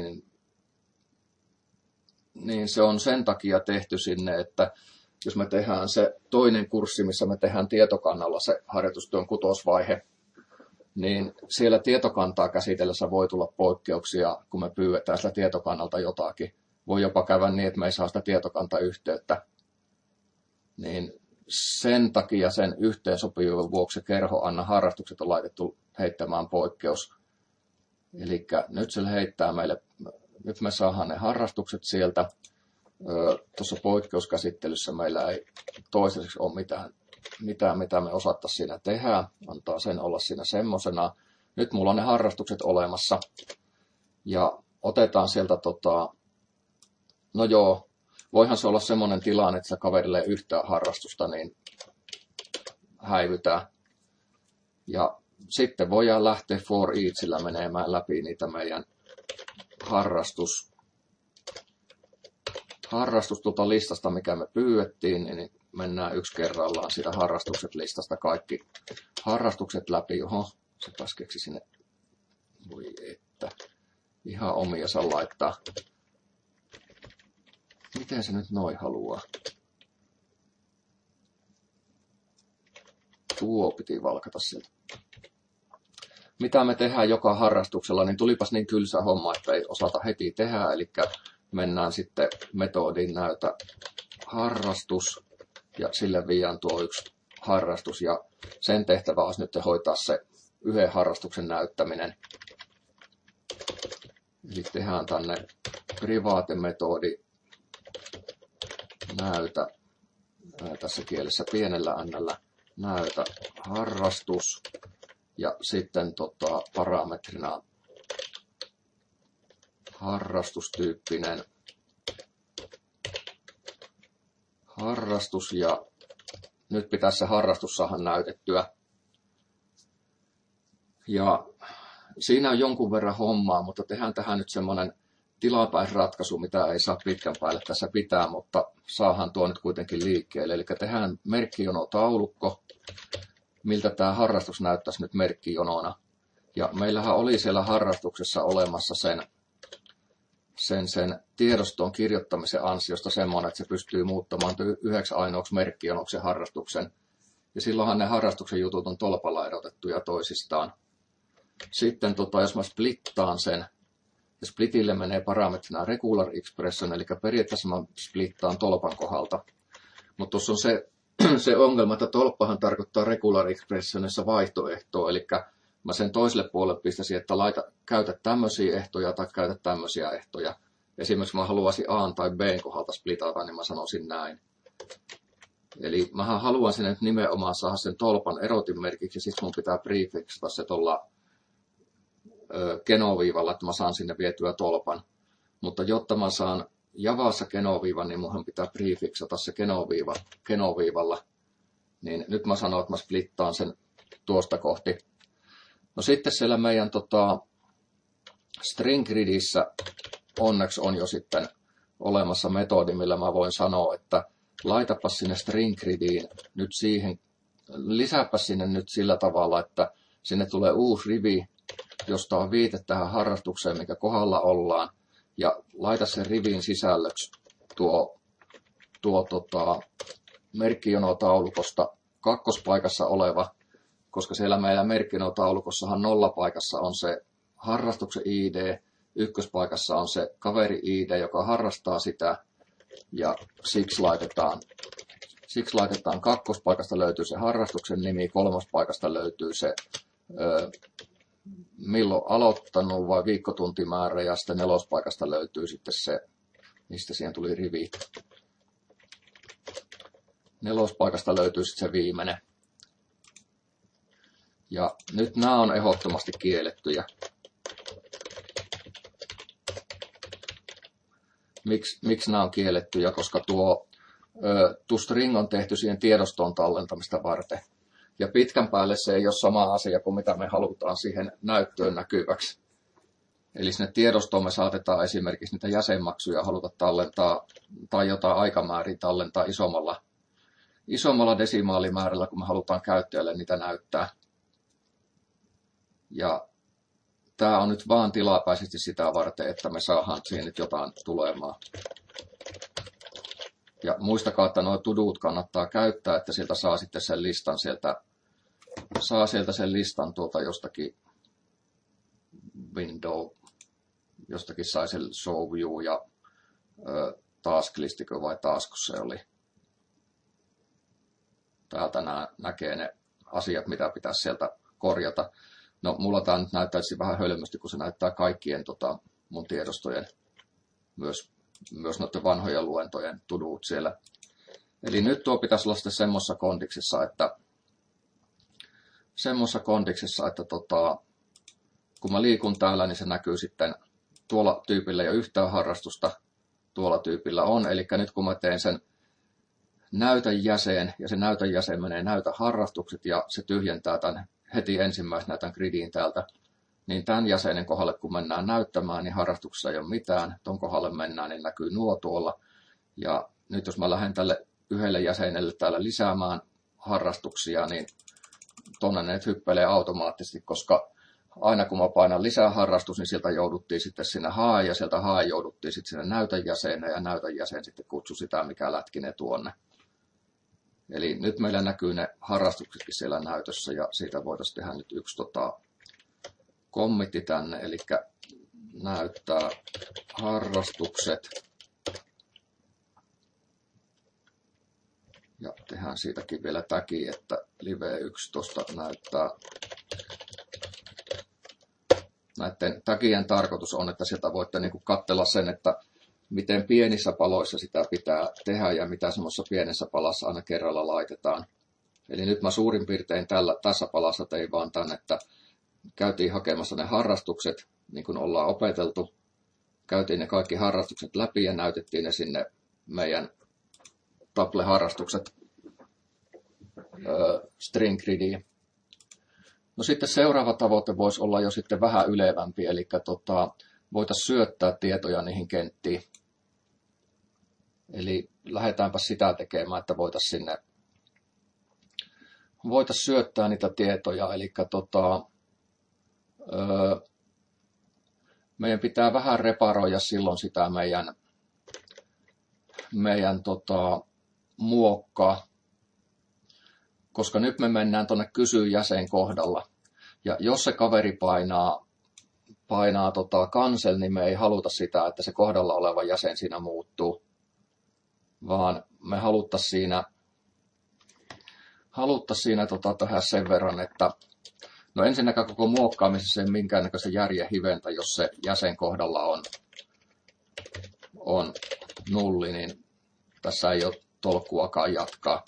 A: niin se on sen takia tehty sinne, että jos me tehdään se toinen kurssi, missä me tehdään tietokannalla se harjoitustyön kutosvaihe, niin siellä tietokantaa käsitellessä voi tulla poikkeuksia, kun me pyydetään sitä tietokannalta jotakin. Voi jopa käydä niin, että me ei saa sitä tietokantayhteyttä. Niin sen takia sen yhteensopivuuden vuoksi kerho anna harrastukset on laitettu heittämään poikkeus. Eli nyt se heittää meille, nyt me saadaan ne harrastukset sieltä. Tuossa poikkeuskäsittelyssä meillä ei toistaiseksi ole mitään, mitä me osattaisiin siinä tehdä. Antaa sen olla siinä semmosena. Nyt mulla on ne harrastukset olemassa. Ja otetaan sieltä, no joo, voihan se olla semmoinen tilanne, että se kaverille ei yhtään harrastusta, niin häivytään. Ja sitten voidaan lähteä for eachillä menemään läpi niitä meidän harrastus tuolta listasta, mikä me pyydettiin, niin mennään yksi kerrallaan siitä harrastukset listasta kaikki harrastukset läpi. Oho, se taas keksi sinne. Voi että. Ihan omia saa laittaa. Miten se nyt noin haluaa? Tuo piti valkata sieltä. Mitä me tehdään joka harrastuksella, niin tulipas niin tylsä homma, että ei osata heti tehdä. Eli mennään sitten metodin näytä harrastus ja sille viiään tuo yksi harrastus. Ja sen tehtävä olisi nyt hoitaa se yhden harrastuksen näyttäminen. Eli tehdään tänne private metodi näytä, tässä kielessä pienellä ännällä näytä harrastus ja sitten parametrina harrastustyyppinen harrastus ja nyt pitäisi se harrastus saada näytettyä. Ja siinä on jonkun verran hommaa, mutta tehdään tähän nyt semmoinen tilapäisratkaisu, mitä ei saa pitkän päälle tässä pitää, mutta saadaan tuo nyt kuitenkin liikkeelle. Eli tehdään merkkijonotaulukko, miltä tämä harrastus näyttäisi nyt merkkijonona. Ja meillähän oli siellä harrastuksessa olemassa sen tiedoston kirjoittamisen ansiosta semmoinen, että se pystyy muuttamaan yhdeksi ainoaksi merkkijonoksi harrastuksen. Ja silloinhan ne harrastuksen jutut on tolpalla erotettuja toisistaan. Sitten jos mä splittaan sen, ja splitille menee parametrina regular expression, eli periaatteessa mä splittaan tolpan kohdalta. Mutta tuossa on se ongelma, että tolppahan tarkoittaa regular expressionissa vaihtoehtoa, eli mä sen toiselle puolelle pistäisin, että käytä tämmöisiä ehtoja tai käytä tämmöisiä ehtoja. Esimerkiksi mä haluaisin A tai B kohdalta splitata, niin mä sanoisin näin. Eli mä haluan sinne nyt nimenomaan saada sen tolpan erotin merkiksi, ja sitten mun pitää prefixata se tuolla genoviivalla, että mä saan sinne vietyä tolpan. Mutta jotta mä saan Javassa genoviivan, niin munhan pitää prefixata se genoviivalla. Niin nyt mä sanon, että mä splittaan sen tuosta kohti. No sitten siellä meidän string gridissä onneksi on jo sitten olemassa metodi, millä mä voin sanoa, että laitapas sinne string gridiin nyt siihen, lisääpäs sinne nyt sillä tavalla, että sinne tulee uusi rivi, josta on viite tähän harrastukseen, mikä kohdalla ollaan, ja laita sen rivin sisällöksi tuo merkkijonotaulukosta kakkospaikassa oleva, koska siellä meillä merkkijonotaulukossahan nollapaikassa on se harrastuksen ID, ykköspaikassa on se kaveri ID, joka harrastaa sitä, ja siksi laitetaan kakkospaikasta löytyy se harrastuksen nimi, kolmospaikasta löytyy se milloin aloittanut vai viikkotuntimäärä, ja sitten nelospaikasta löytyy sitten se, mistä siihen tuli rivi. Nelospaikasta löytyy sitten se viimeinen. Ja nyt nämä on ehdottomasti kiellettyjä. Miksi nämä on kiellettyjä? Koska tuo string on tehty siihen tiedostoon tallentamista varten. Ja pitkän päälle se ei ole sama asia kuin mitä me halutaan siihen näyttöön näkyväksi. Eli sinne tiedostoon me saatetaan esimerkiksi niitä jäsenmaksuja haluta tallentaa tai jotain aikamääriä tallentaa isommalla desimaalimäärällä, kun me halutaan käyttäjälle niitä näyttää. Ja tämä on nyt vaan tilapäisesti sitä varten, että me saadaan siihen nyt jotain tulemaan. Ja muistakaa, että nuo to-do't kannattaa käyttää, että sieltä saa sitten sen listan sieltä sen listan jostakin window, jostakin sai sen show view ja task listikö vai task se oli. Täältä näkee ne asiat, mitä pitäisi sieltä korjata. No, mulla tämä nyt näyttäisi vähän hölmösti, kun se näyttää kaikkien mun tiedostojen, myös noiden vanhojen luentojen to-do't siellä. Eli nyt tuo pitäisi olla sitten semmoisessa kondiksessa, että kun mä liikun täällä, niin se näkyy sitten tuolla tyypillä jo yhtään harrastusta tuolla tyypillä on. Eli nyt kun mä teen sen näytä jäsen, ja se näytä jäsen menee näytä harrastukset, ja se tyhjentää tämän heti ensimmäisenä tämän gridin täältä niin tämän jäsenen kohdalle kun mennään näyttämään, niin harrastuksessa ei ole mitään. Tuon kohdalle mennään, niin näkyy nuo tuolla. Ja nyt jos mä lähden tälle yhdelle jäsenelle täällä lisäämään harrastuksia, niin tuonne ne hyppelee automaattisesti, koska aina kun mä painan lisää harrastus, niin sieltä jouduttiin sitten sinne hae, ja sieltä hae jouduttiin sitten sinne näytönjäseneen, ja näytönjäsen sitten kutsui sitä, mikä lätkine tuonne. Eli nyt meillä näkyy ne harrastuksetkin siellä näytössä, ja siitä voitaisiin tehdä nyt yksi kommitti tänne, eli näyttää harrastukset. Ja tehdään siitäkin vielä tagi, että live 11 näyttää. Näiden tagien tarkoitus on, että sieltä voitte niin kuin katsella sen, että miten pienissä paloissa sitä pitää tehdä ja mitä semmoisessa pienessä palassa aina kerralla laitetaan. Eli nyt mä suurin piirtein tässä palassa tein vaan tämän, että käytiin hakemassa ne harrastukset, niin kuin ollaan opeteltu. Käytiin ne kaikki harrastukset läpi ja näytettiin ne sinne meidän Table-harrastukset string gridiin. No sitten seuraava tavoite voisi olla jo sitten vähän ylevämpi, eli voitaisiin syöttää tietoja niihin kenttiin. Eli lähdetäänpä sitä tekemään, että voitaisiin syöttää niitä tietoja, eli meidän pitää vähän reparoida silloin sitä meidän muokkaa, koska nyt me mennään tuonne kysy jäsen kohdalla. Ja jos se kaveri painaa cancel, niin me ei haluta sitä, että se kohdalla oleva jäsen siinä muuttuu, vaan me haluttaisiin siinä tehdä sen verran, että no ensinnäkään koko muokkaamisessa ei minkäännäköisen järjen hiventä, jos se jäsen kohdalla on nulli, niin tässä ei ole tolkkuakaan jatkaa.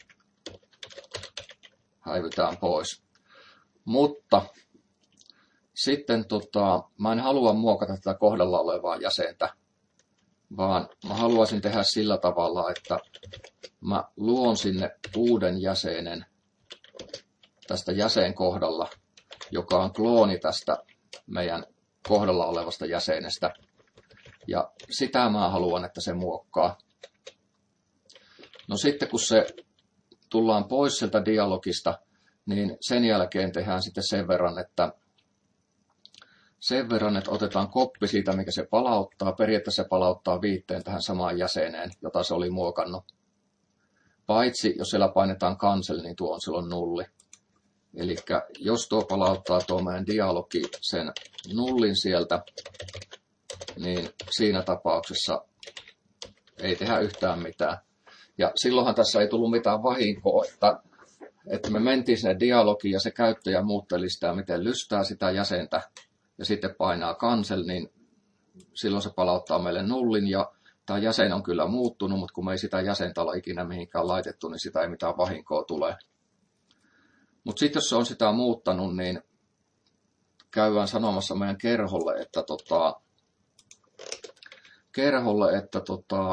A: Häivytään pois. Mutta sitten mä en halua muokata tätä kohdalla olevaa jäsentä, vaan mä haluaisin tehdä sillä tavalla, että mä luon sinne uuden jäsenen tästä jäsenkohdalla, joka on klooni tästä meidän kohdalla olevasta jäsenestä. Ja sitä mä haluan, että se muokkaa. No sitten kun se tullaan pois sieltä dialogista, niin sen jälkeen tehdään sitten sen verran, että otetaan koppi siitä, mikä se palauttaa. Periaatteessa se palauttaa viitteen tähän samaan jäseneen, jota se oli muokannut. Paitsi jos siellä painetaan cancel, niin tuo on silloin nulli. Eli jos tuo palauttaa tuo meidän dialogi sen nullin sieltä, niin siinä tapauksessa ei tehdä yhtään mitään. Ja silloinhan tässä ei tullut mitään vahinkoa, että me mentiin sinne dialogiin ja se käyttäjä muutteli sitä, miten lystää sitä jäsentä ja sitten painaa cancel, niin silloin se palauttaa meille nullin ja tämä jäsen on kyllä muuttunut, mutta kun me ei sitä jäsentä ole ikinä mihinkään laitettu, niin sitä ei mitään vahinkoa tule. Mutta sitten jos se on sitä muuttanut, niin käydään sanomassa meidän kerholle, että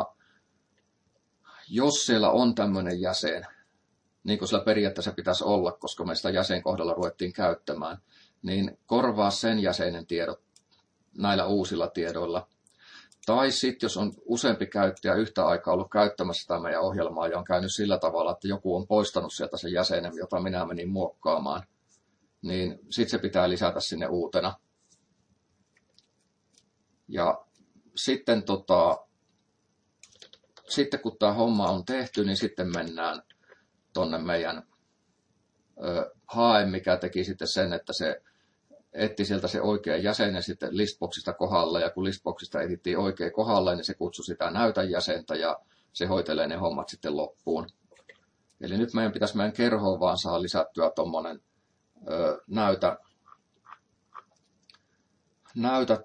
A: jos siellä on tämmöinen jäsen, niin kuin sillä periaatteessa pitäisi olla, koska me sitä jäsenkohdalla ruvettiin käyttämään, niin korvaa sen jäsenen tiedot näillä uusilla tiedoilla. Tai sitten, jos on useampi käyttäjä yhtä aikaa ollut käyttämässä sitä meidän ohjelmaa ja on käynyt sillä tavalla, että joku on poistanut sieltä sen jäsenen, jota minä menin muokkaamaan, niin sitten se pitää lisätä sinne uutena. Ja sitten, sitten kun tämä homma on tehty, niin sitten mennään tuonne meidän hae, mikä teki sitten sen, että se etsi sieltä se oikea jäsenen sitten listboxista kohdalle, ja kun listboxista etsittiin oikea kohdalle, niin se kutsui sitä näytän jäsentä, ja se hoitelee ne hommat sitten loppuun. Eli nyt meidän pitäisi meidän kerhoon vaan saada lisättyä tuommoinen näytä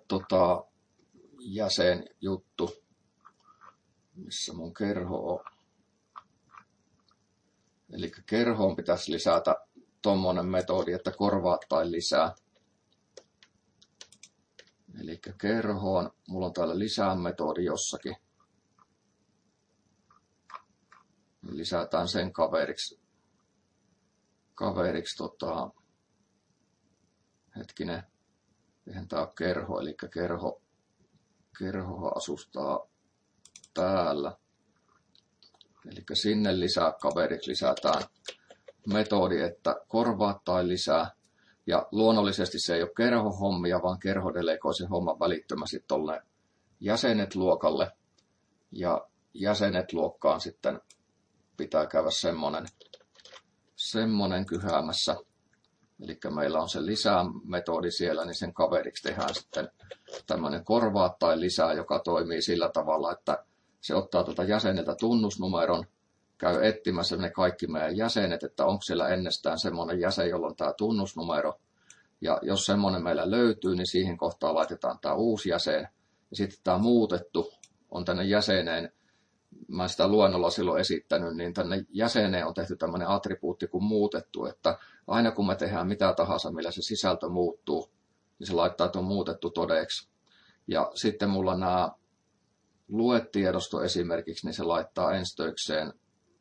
A: jäsenjuttu, missä mun kerho on. Eli kerhoon pitäisi lisätä tuommoinen metodi, että korvaa tai lisää. Eli kerhoon, mulla on täällä lisää metodi jossakin. Lisätään sen kaveriksi hetkinen. eihän tämä ole kerho, eli kerho asustaa täällä. Eli sinne lisää kaveriksi lisätään metodi, että korvaa tai lisää. Ja luonnollisesti se ei ole kerhohommia, vaan kerho delegoi sen homman välittömästi tuolle jäsenet luokalle. Ja jäsenet luokkaan sitten pitää käydä semmonen kyhäämässä. Eli meillä on se lisää metodi siellä, niin sen kaveriksi tehdään sitten tämmöinen korvaa tai lisää, joka toimii sillä tavalla, että se ottaa tuota jäseneltä tunnusnumeron, käy etsimässä ne kaikki meidän jäsenet, että onko siellä ennestään semmoinen jäsen, jolla on tämä tunnusnumero. Ja jos semmoinen meillä löytyy, niin siihen kohtaan laitetaan tämä uusi jäsen. Ja sitten tämä muutettu on tänne jäseneen, mä sitä luennolla silloin esittänyt, niin tänne jäseneen on tehty tämmöinen attribuutti kuin muutettu, että aina kun me tehdään mitä tahansa, millä se sisältö muuttuu, niin se laittaa tuon muutettu todeksi. Ja sitten mulla nämä luetiedosto esimerkiksi, niin se laittaa enstöikseen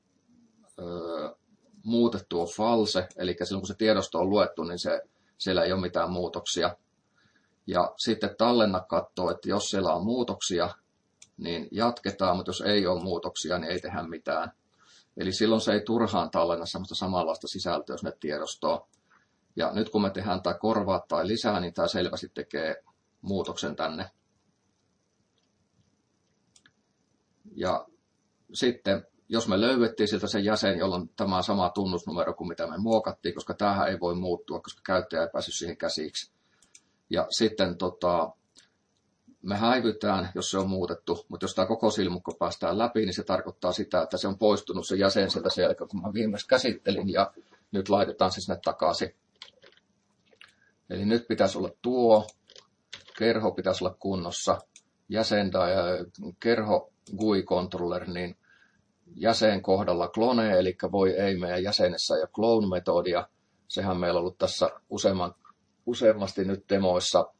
A: muutettu on false, eli silloin kun se tiedosto on luettu, niin siellä ei ole mitään muutoksia. Ja sitten tallenna katsoo, että jos siellä on muutoksia, niin jatketaan, mutta jos ei ole muutoksia, niin ei tehdä mitään. Eli silloin se ei turhaan tallenna semmoista samanlaista sisältöä sinne tiedostoon. Ja nyt kun me tehdään tämä korvaa tai lisää, niin tämä selvästi tekee muutoksen tänne. Ja sitten, jos me löydettiin siltä se jäsen, jolla on tämä sama tunnusnumero kuin mitä me muokattiin, koska tämähän ei voi muuttua, koska käyttäjä ei päässyt siihen käsiksi. Ja sitten me häivytään, jos se on muutettu, mutta jos tämä koko silmukko päästään läpi, niin se tarkoittaa sitä, että se on poistunut se jäsen sieltä selkä, kun mä viimeksi käsittelin, ja nyt laitetaan se sinne takaisin. Eli nyt pitäisi olla kerho pitäisi olla kunnossa, kerho GUI controller, niin jäsen kohdalla clone, eli voi ei meidän jäsenessä ja clone-metodia. Sehän meillä on ollut tässä useammasti nyt demoissa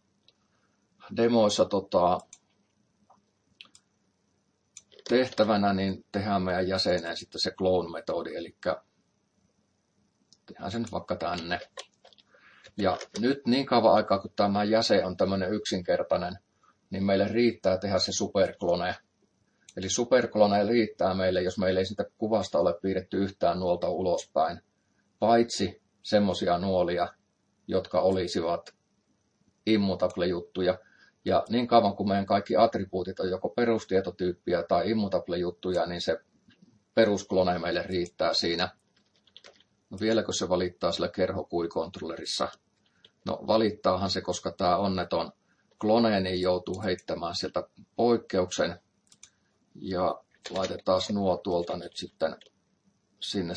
A: tehtävänä, niin tehdään meidän jäseneen sitten se clone-metodi, eli tehdään se nyt vaikka tänne. Ja nyt niin kauan aikaa, kun tämä jäsen on tämmöinen yksinkertainen, niin meille riittää tehdä se superclone. Eli superclone riittää meille, jos meillä ei sitä kuvasta ole piirretty yhtään nuolta ulospäin, paitsi semmoisia nuolia, jotka olisivat immutable-juttuja. Ja niin kauan kuin meidän kaikki attribuutit on joko perustietotyyppiä tai immutable-juttuja, niin se perusklone meille riittää siinä. No vieläkö se valittaa sillä kerho GUI-kontrollerissa? No valittaahan se, koska tämä onneton klone niin joutuu heittämään sieltä poikkeuksen. Ja laitetaan nuo tuolta nyt sitten sinne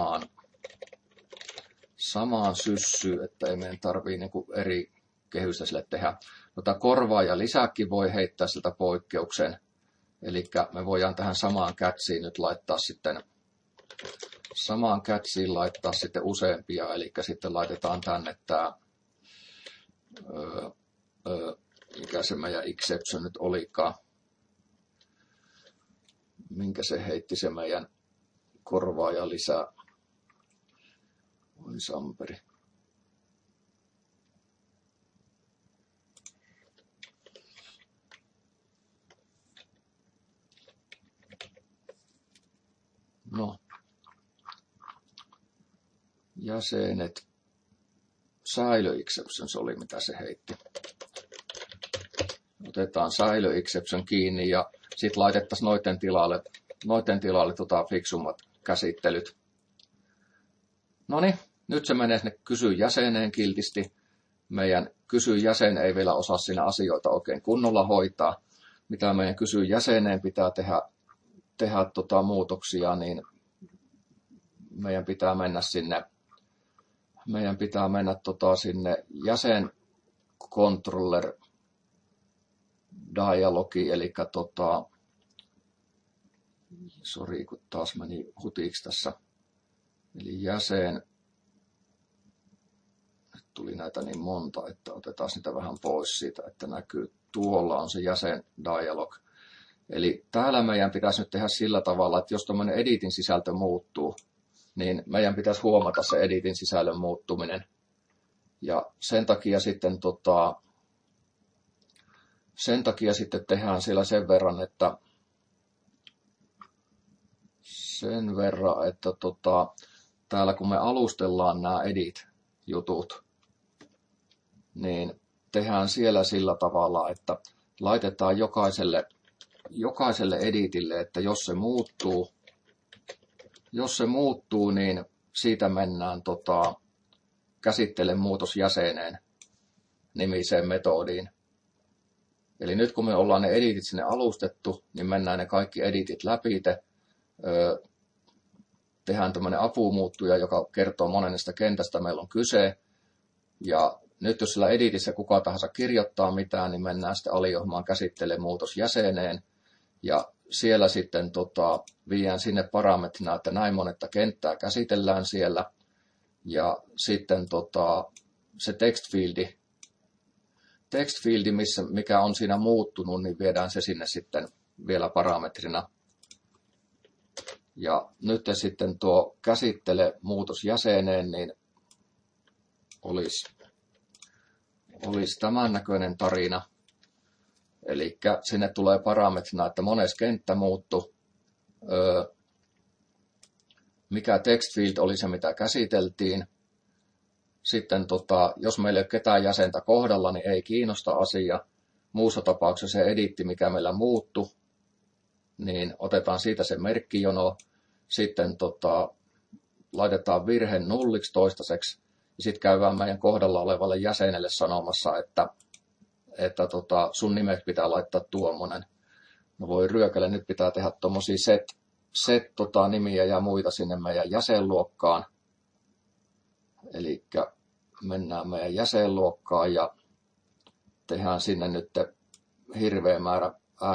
A: samaan syssyyn, että ei meidän tarvitse niinku eri kehystä sille tehdä. Mutta korvaa ja lisääkin voi heittää siltä poikkeuksen. Eli me voidaan tähän samaan catchiin nyt laittaa sitten useampia. Eli sitten laitetaan tänne tämä, mikä se meidän exception nyt olikaan. Minkä se heitti se meidän korvaa ja lisää. Oi samperi. No. Jäsenet. Säilö exceptions oli mitä se heitti. Otetaan säilö exception kiinni ja sitten laitettaisiin noiden tilalle fiksummat käsittelyt. Noniin, nyt se menee sinne kysy jäseneen kiltisti. Meidän kysy jäsen ei vielä osaa siinä asioita oikein kunnolla hoitaa. Mitä meidän kysy jäseneen pitää tehdä muutoksia, niin meidän pitää mennä sinne sinne jäsen controller dialogi, eli sori, kun taas meni hutiksi tässä. Eli jäsen, nyt tuli näitä niin monta, että otetaan niitä vähän pois siitä, että näkyy, tuolla on se jäsen dialog. Eli täällä meidän pitäisi nyt tehdä sillä tavalla, että jos tuommoinen editin sisältö muuttuu, niin meidän pitäisi huomata se editin sisällön muuttuminen. Ja sen takia sitten sen takia sitten tehdään siellä sen verran, että täällä kun me alustellaan nämä edit-jutut, niin tehdään siellä sillä tavalla, että laitetaan jokaiselle editille, että jos se muuttuu, niin siitä mennään käsittele muutosjäseneen nimiseen metodiin. Eli nyt kun me ollaan ne editit sinne alustettu, niin mennään ne kaikki editit läpi. Tehdään tämmöinen apumuuttuja, joka kertoo monesta kentästä meillä on kyse. Ja nyt jos sillä editissä kuka tahansa kirjoittaa mitään, niin mennään sitten aliohjelmaan käsittelemään muutosjäseneen. Ja siellä sitten viedään sinne parametrina, että näin monetta kenttää käsitellään siellä. Ja sitten se text-fieldi, mikä on siinä muuttunut, niin viedään se sinne sitten vielä parametrina. Ja nyt sitten tuo käsittele muutosjäseneen, niin olisi tämän näköinen tarina. Eli sinne tulee parametrina, että mones kenttä muuttu, mikä text field oli se, mitä käsiteltiin. Sitten jos meillä ei ole ketään jäsentä kohdalla, niin ei kiinnosta asia. Muussa tapauksessa se editti, mikä meillä muuttu, niin otetaan siitä se merkkijono. Sitten laitetaan virhe nulliksi toistaiseksi. Ja sitten käydään meidän kohdalla olevalle jäsenelle sanomassa, että sun nimeksi pitää laittaa tuommoinen. No voi ryökälle, nyt pitää tehdä tuommoisia set nimiä ja muita sinne meidän jäsenluokkaan. Eli mennään meidän jäsenluokkaan ja tehdään sinne nyt hirveä määrä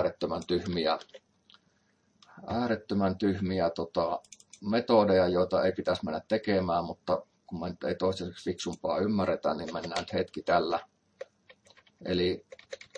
A: äärettömän tyhmiä metodeja, joita ei pitäisi mennä tekemään, mutta kun me nyt ei toistaiseksi fiksumpaa ymmärretä, niin mennään nyt hetki tällä. Eli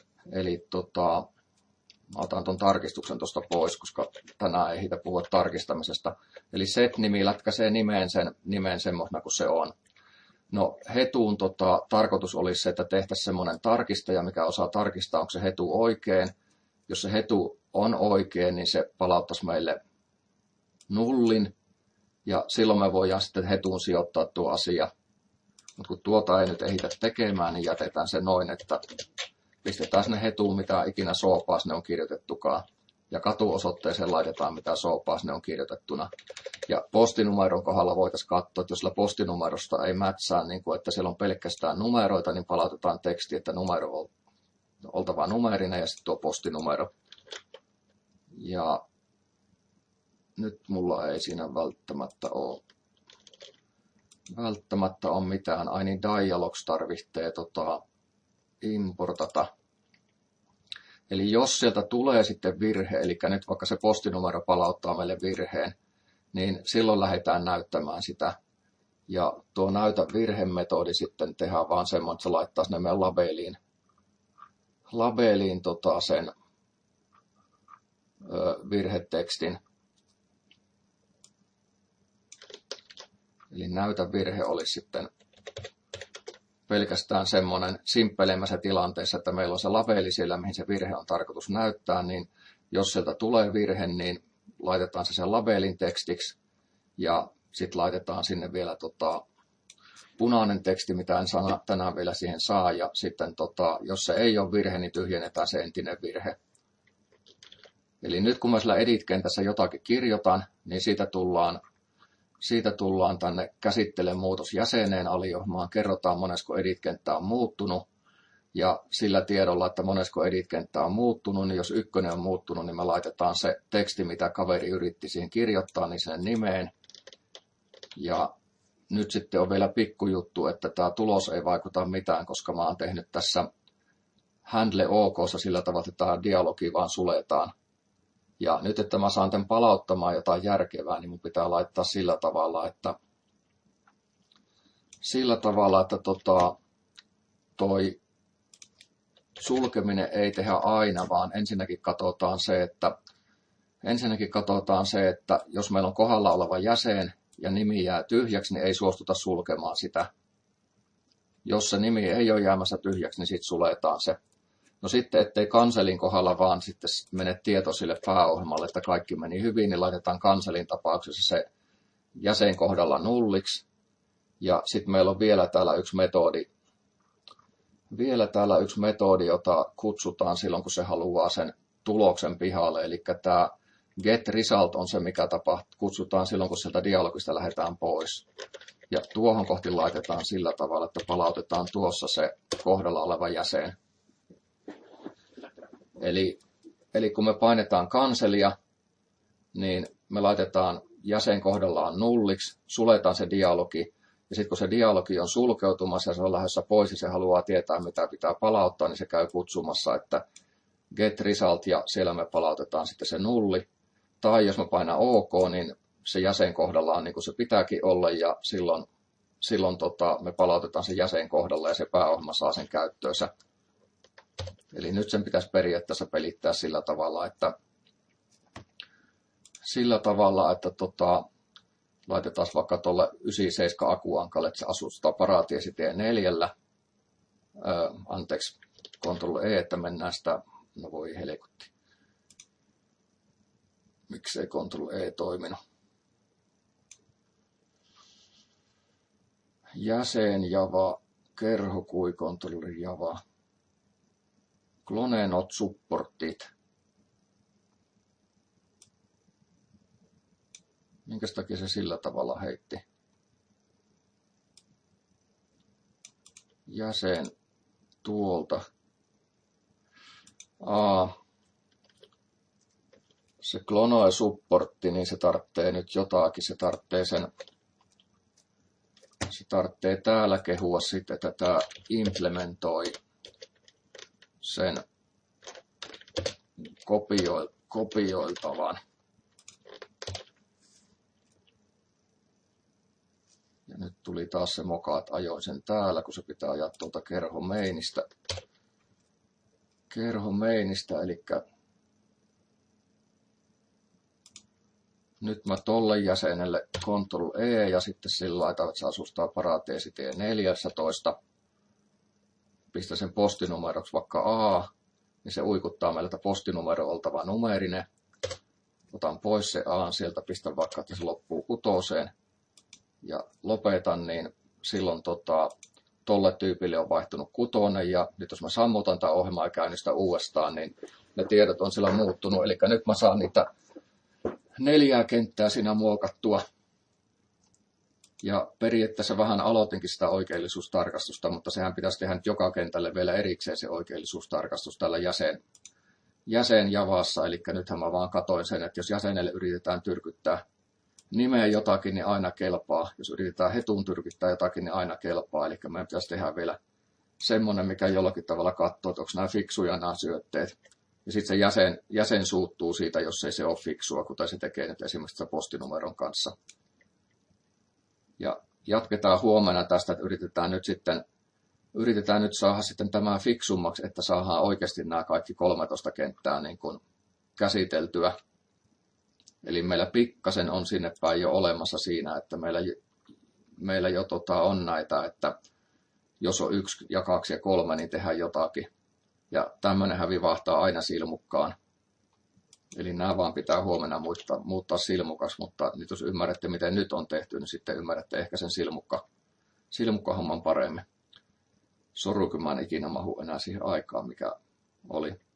A: mä otan tuon tarkistuksen tuosta pois, koska tänään ei hitä puhua tarkistamisesta. Eli set-nimi lätkäisee nimeen semmoisena kuin se on. No hetuun tarkoitus olisi se, että tehtäisiin semmoinen tarkistaja, mikä osaa tarkistaa, onko se hetu oikein. Jos se hetu on oikein, niin se palauttaisi meille nullin. Ja silloin me voidaan sitten hetuun sijoittaa tuo asia. Mutta kun tuota ei nyt ehditä tekemään, niin jätetään se noin, että pistetään sinne hetuun, mitä ikinä soopaa sinne on kirjoitettukaan. Ja katuosoitteeseen laitetaan, mitä soopaa sinne on kirjoitettuna. Ja postinumeron kohdalla voitaisiin katsoa, että jos sillä postinumerosta ei mätsää, niin kuin, että siellä on pelkästään numeroita, niin palautetaan teksti, että numero on oltava numerinen ja sitten tuo postinumero. Ja nyt mulla ei siinä välttämättä ole mitään. Ai niin, dialogs tarvitsee importata. Eli jos sieltä tulee sitten virhe, eli nyt vaikka se postinumero palauttaa meille virheen, niin silloin lähdetään näyttämään sitä. Ja tuo näytä virhemetodi sitten tehdään vaan semmoinen, että se laittaa sinne meidän labeliin sen virhetekstin. Eli näytä virhe olisi sitten pelkästään semmoinen simppelemmässä tilanteessa, että meillä on se labeli siellä, mihin se virhe on tarkoitus näyttää, niin jos sieltä tulee virhe, niin laitetaan se sen labelin tekstiksi ja sitten laitetaan sinne vielä punainen teksti, mitä en tänään vielä siihen saa, ja sitten jos se ei ole virhe, niin tyhjennetään se entinen virhe. Eli nyt kun mä sillä edit-kentässä jotakin kirjoitan, niin siitä tullaan tänne käsittelemään muutosjäseneen aliohjelmaan, kerrotaan monesko edit-kenttä on muuttunut, ja sillä tiedolla, että monesko edit-kenttä on muuttunut, niin jos ykkönen on muuttunut, niin me laitetaan se teksti, mitä kaveri yritti siihen kirjoittaa, niin sen nimeen. Ja nyt sitten on vielä pikkujuttu, että tämä tulos ei vaikuta mitään, koska mä oon tehnyt tässä handle OK:ssa sillä tavalla, että tämä dialogi vaan suletaan. Ja nyt, että mä saan tämän palauttamaan jotain järkevää, niin mun pitää laittaa sillä tavalla, että toi sulkeminen ei tehdä aina, vaan ensinnäkin katsotaan se, että jos meillä on kohdalla oleva jäsen ja nimi jää tyhjäksi, niin ei suostuta sulkemaan sitä. Jos se nimi ei ole jäämässä tyhjäksi, niin sitten suletaan se. No sitten, ettei kanselin kohdalla vaan sitten mene tieto sille pääohjelmalle, että kaikki meni hyvin, niin laitetaan kanselin tapauksessa se jäsen kohdalla nulliksi. Ja sitten meillä on vielä täällä yksi metodi, jota kutsutaan silloin, kun se haluaa sen tuloksen pihalle. Eli tämä get result on se, mikä kutsutaan silloin, kun sieltä dialogista lähdetään pois. Ja tuohon kohti laitetaan sillä tavalla, että palautetaan tuossa se kohdalla oleva jäsen. Eli kun me painetaan kanselia, niin me laitetaan jäsen kohdallaan nulliksi, suljetaan se dialogi. Ja sitten kun se dialogi on sulkeutumassa ja se on lähdössä pois ja se haluaa tietää, mitä pitää palauttaa, niin se käy kutsumassa, että get result ja siellä me palautetaan sitten se nulli. Tai jos mä painan OK, niin se jäsen kohdallaan niin kuin se pitääkin olla ja silloin me palautetaan se jäsen kohdalle ja se pääohjelma saa sen käyttöönsä. Eli nyt sen pitäisi periaatteessa pelittää sillä tavalla, että laitetaan vaikka tuolle 97 akuankalle, että se asustaa paraatiesitie 4. Ctrl E, että mennään sitä, no voi helkutti. Miksei Ctrl E toiminut? Jäsen Java, kerhokui Ctrl Java. Clone not supported. Minkäs takia se sillä tavalla heitti? Jäsen tuolta. Se clone supportti, niin se tarvitsee nyt jotakin. Se tarvitsee täällä kehua sitten, että tämä implementoi sen kopioiltavan. Ja nyt tuli taas se moka, että ajoin sen täällä, kun se pitää ajaa tuolta kerhomeinistä, eli nyt mä tolle jäsenelle Ctrl E ja sitten sillä lailla, että se asustaa paraatiesitie 14. Pistä sen postinumeroksi vaikka A, niin se uikuttaa meille, että postinumero on oltava numerinen. Otan pois se A sieltä, pistän vaikka, että se loppuu 6. Ja lopetan, niin silloin tolle tyypille on vaihtunut 6. Ja nyt jos mä sammutan tämän ohjelmaa ja käynnistä uudestaan, niin ne tiedot on sillä muuttunut. Eli nyt mä saan niitä 4 kenttää siinä muokattua. Ja periaatteessa vähän aloitinkin sitä oikeellisuustarkastusta, mutta sehän pitäisi tehdä nyt joka kentälle vielä erikseen se oikeellisuustarkastus tällä jäsenjavassa. Eli nythän mä vaan katoin sen, että jos jäsenelle yritetään tyrkyttää nimeä jotakin, niin aina kelpaa. Jos yritetään hetun tyrkyttää jotakin, niin aina kelpaa. Eli meidän pitäisi tehdä vielä semmoinen, mikä jollakin tavalla katsoo, että onko nämä fiksuja nämä syötteet. Ja sitten se jäsen suuttuu siitä, jos ei se ole fiksua, kuten se tekee nyt esimerkiksi postinumeron kanssa. Ja jatketaan huomenna tästä, että yritetään nyt saada sitten tämä fiksummaksi, että saadaan oikeasti nämä kaikki 13 kenttää niin kuin käsiteltyä. Eli meillä pikkasen on sinne päin jo olemassa siinä, että meillä jo on näitä, että jos on 1 ja 2 ja 3, niin tehdään jotakin. Ja tämmöinenhän vivahtaa aina silmukkaan. Eli nämä vaan pitää huomenna muuttaa silmukas, mutta nyt jos ymmärrätte, miten nyt on tehty, niin sitten ymmärrätte ehkä sen silmukkahomman paremmin. Soru, kun mä en ikinä mahu enää siihen aikaan, mikä oli.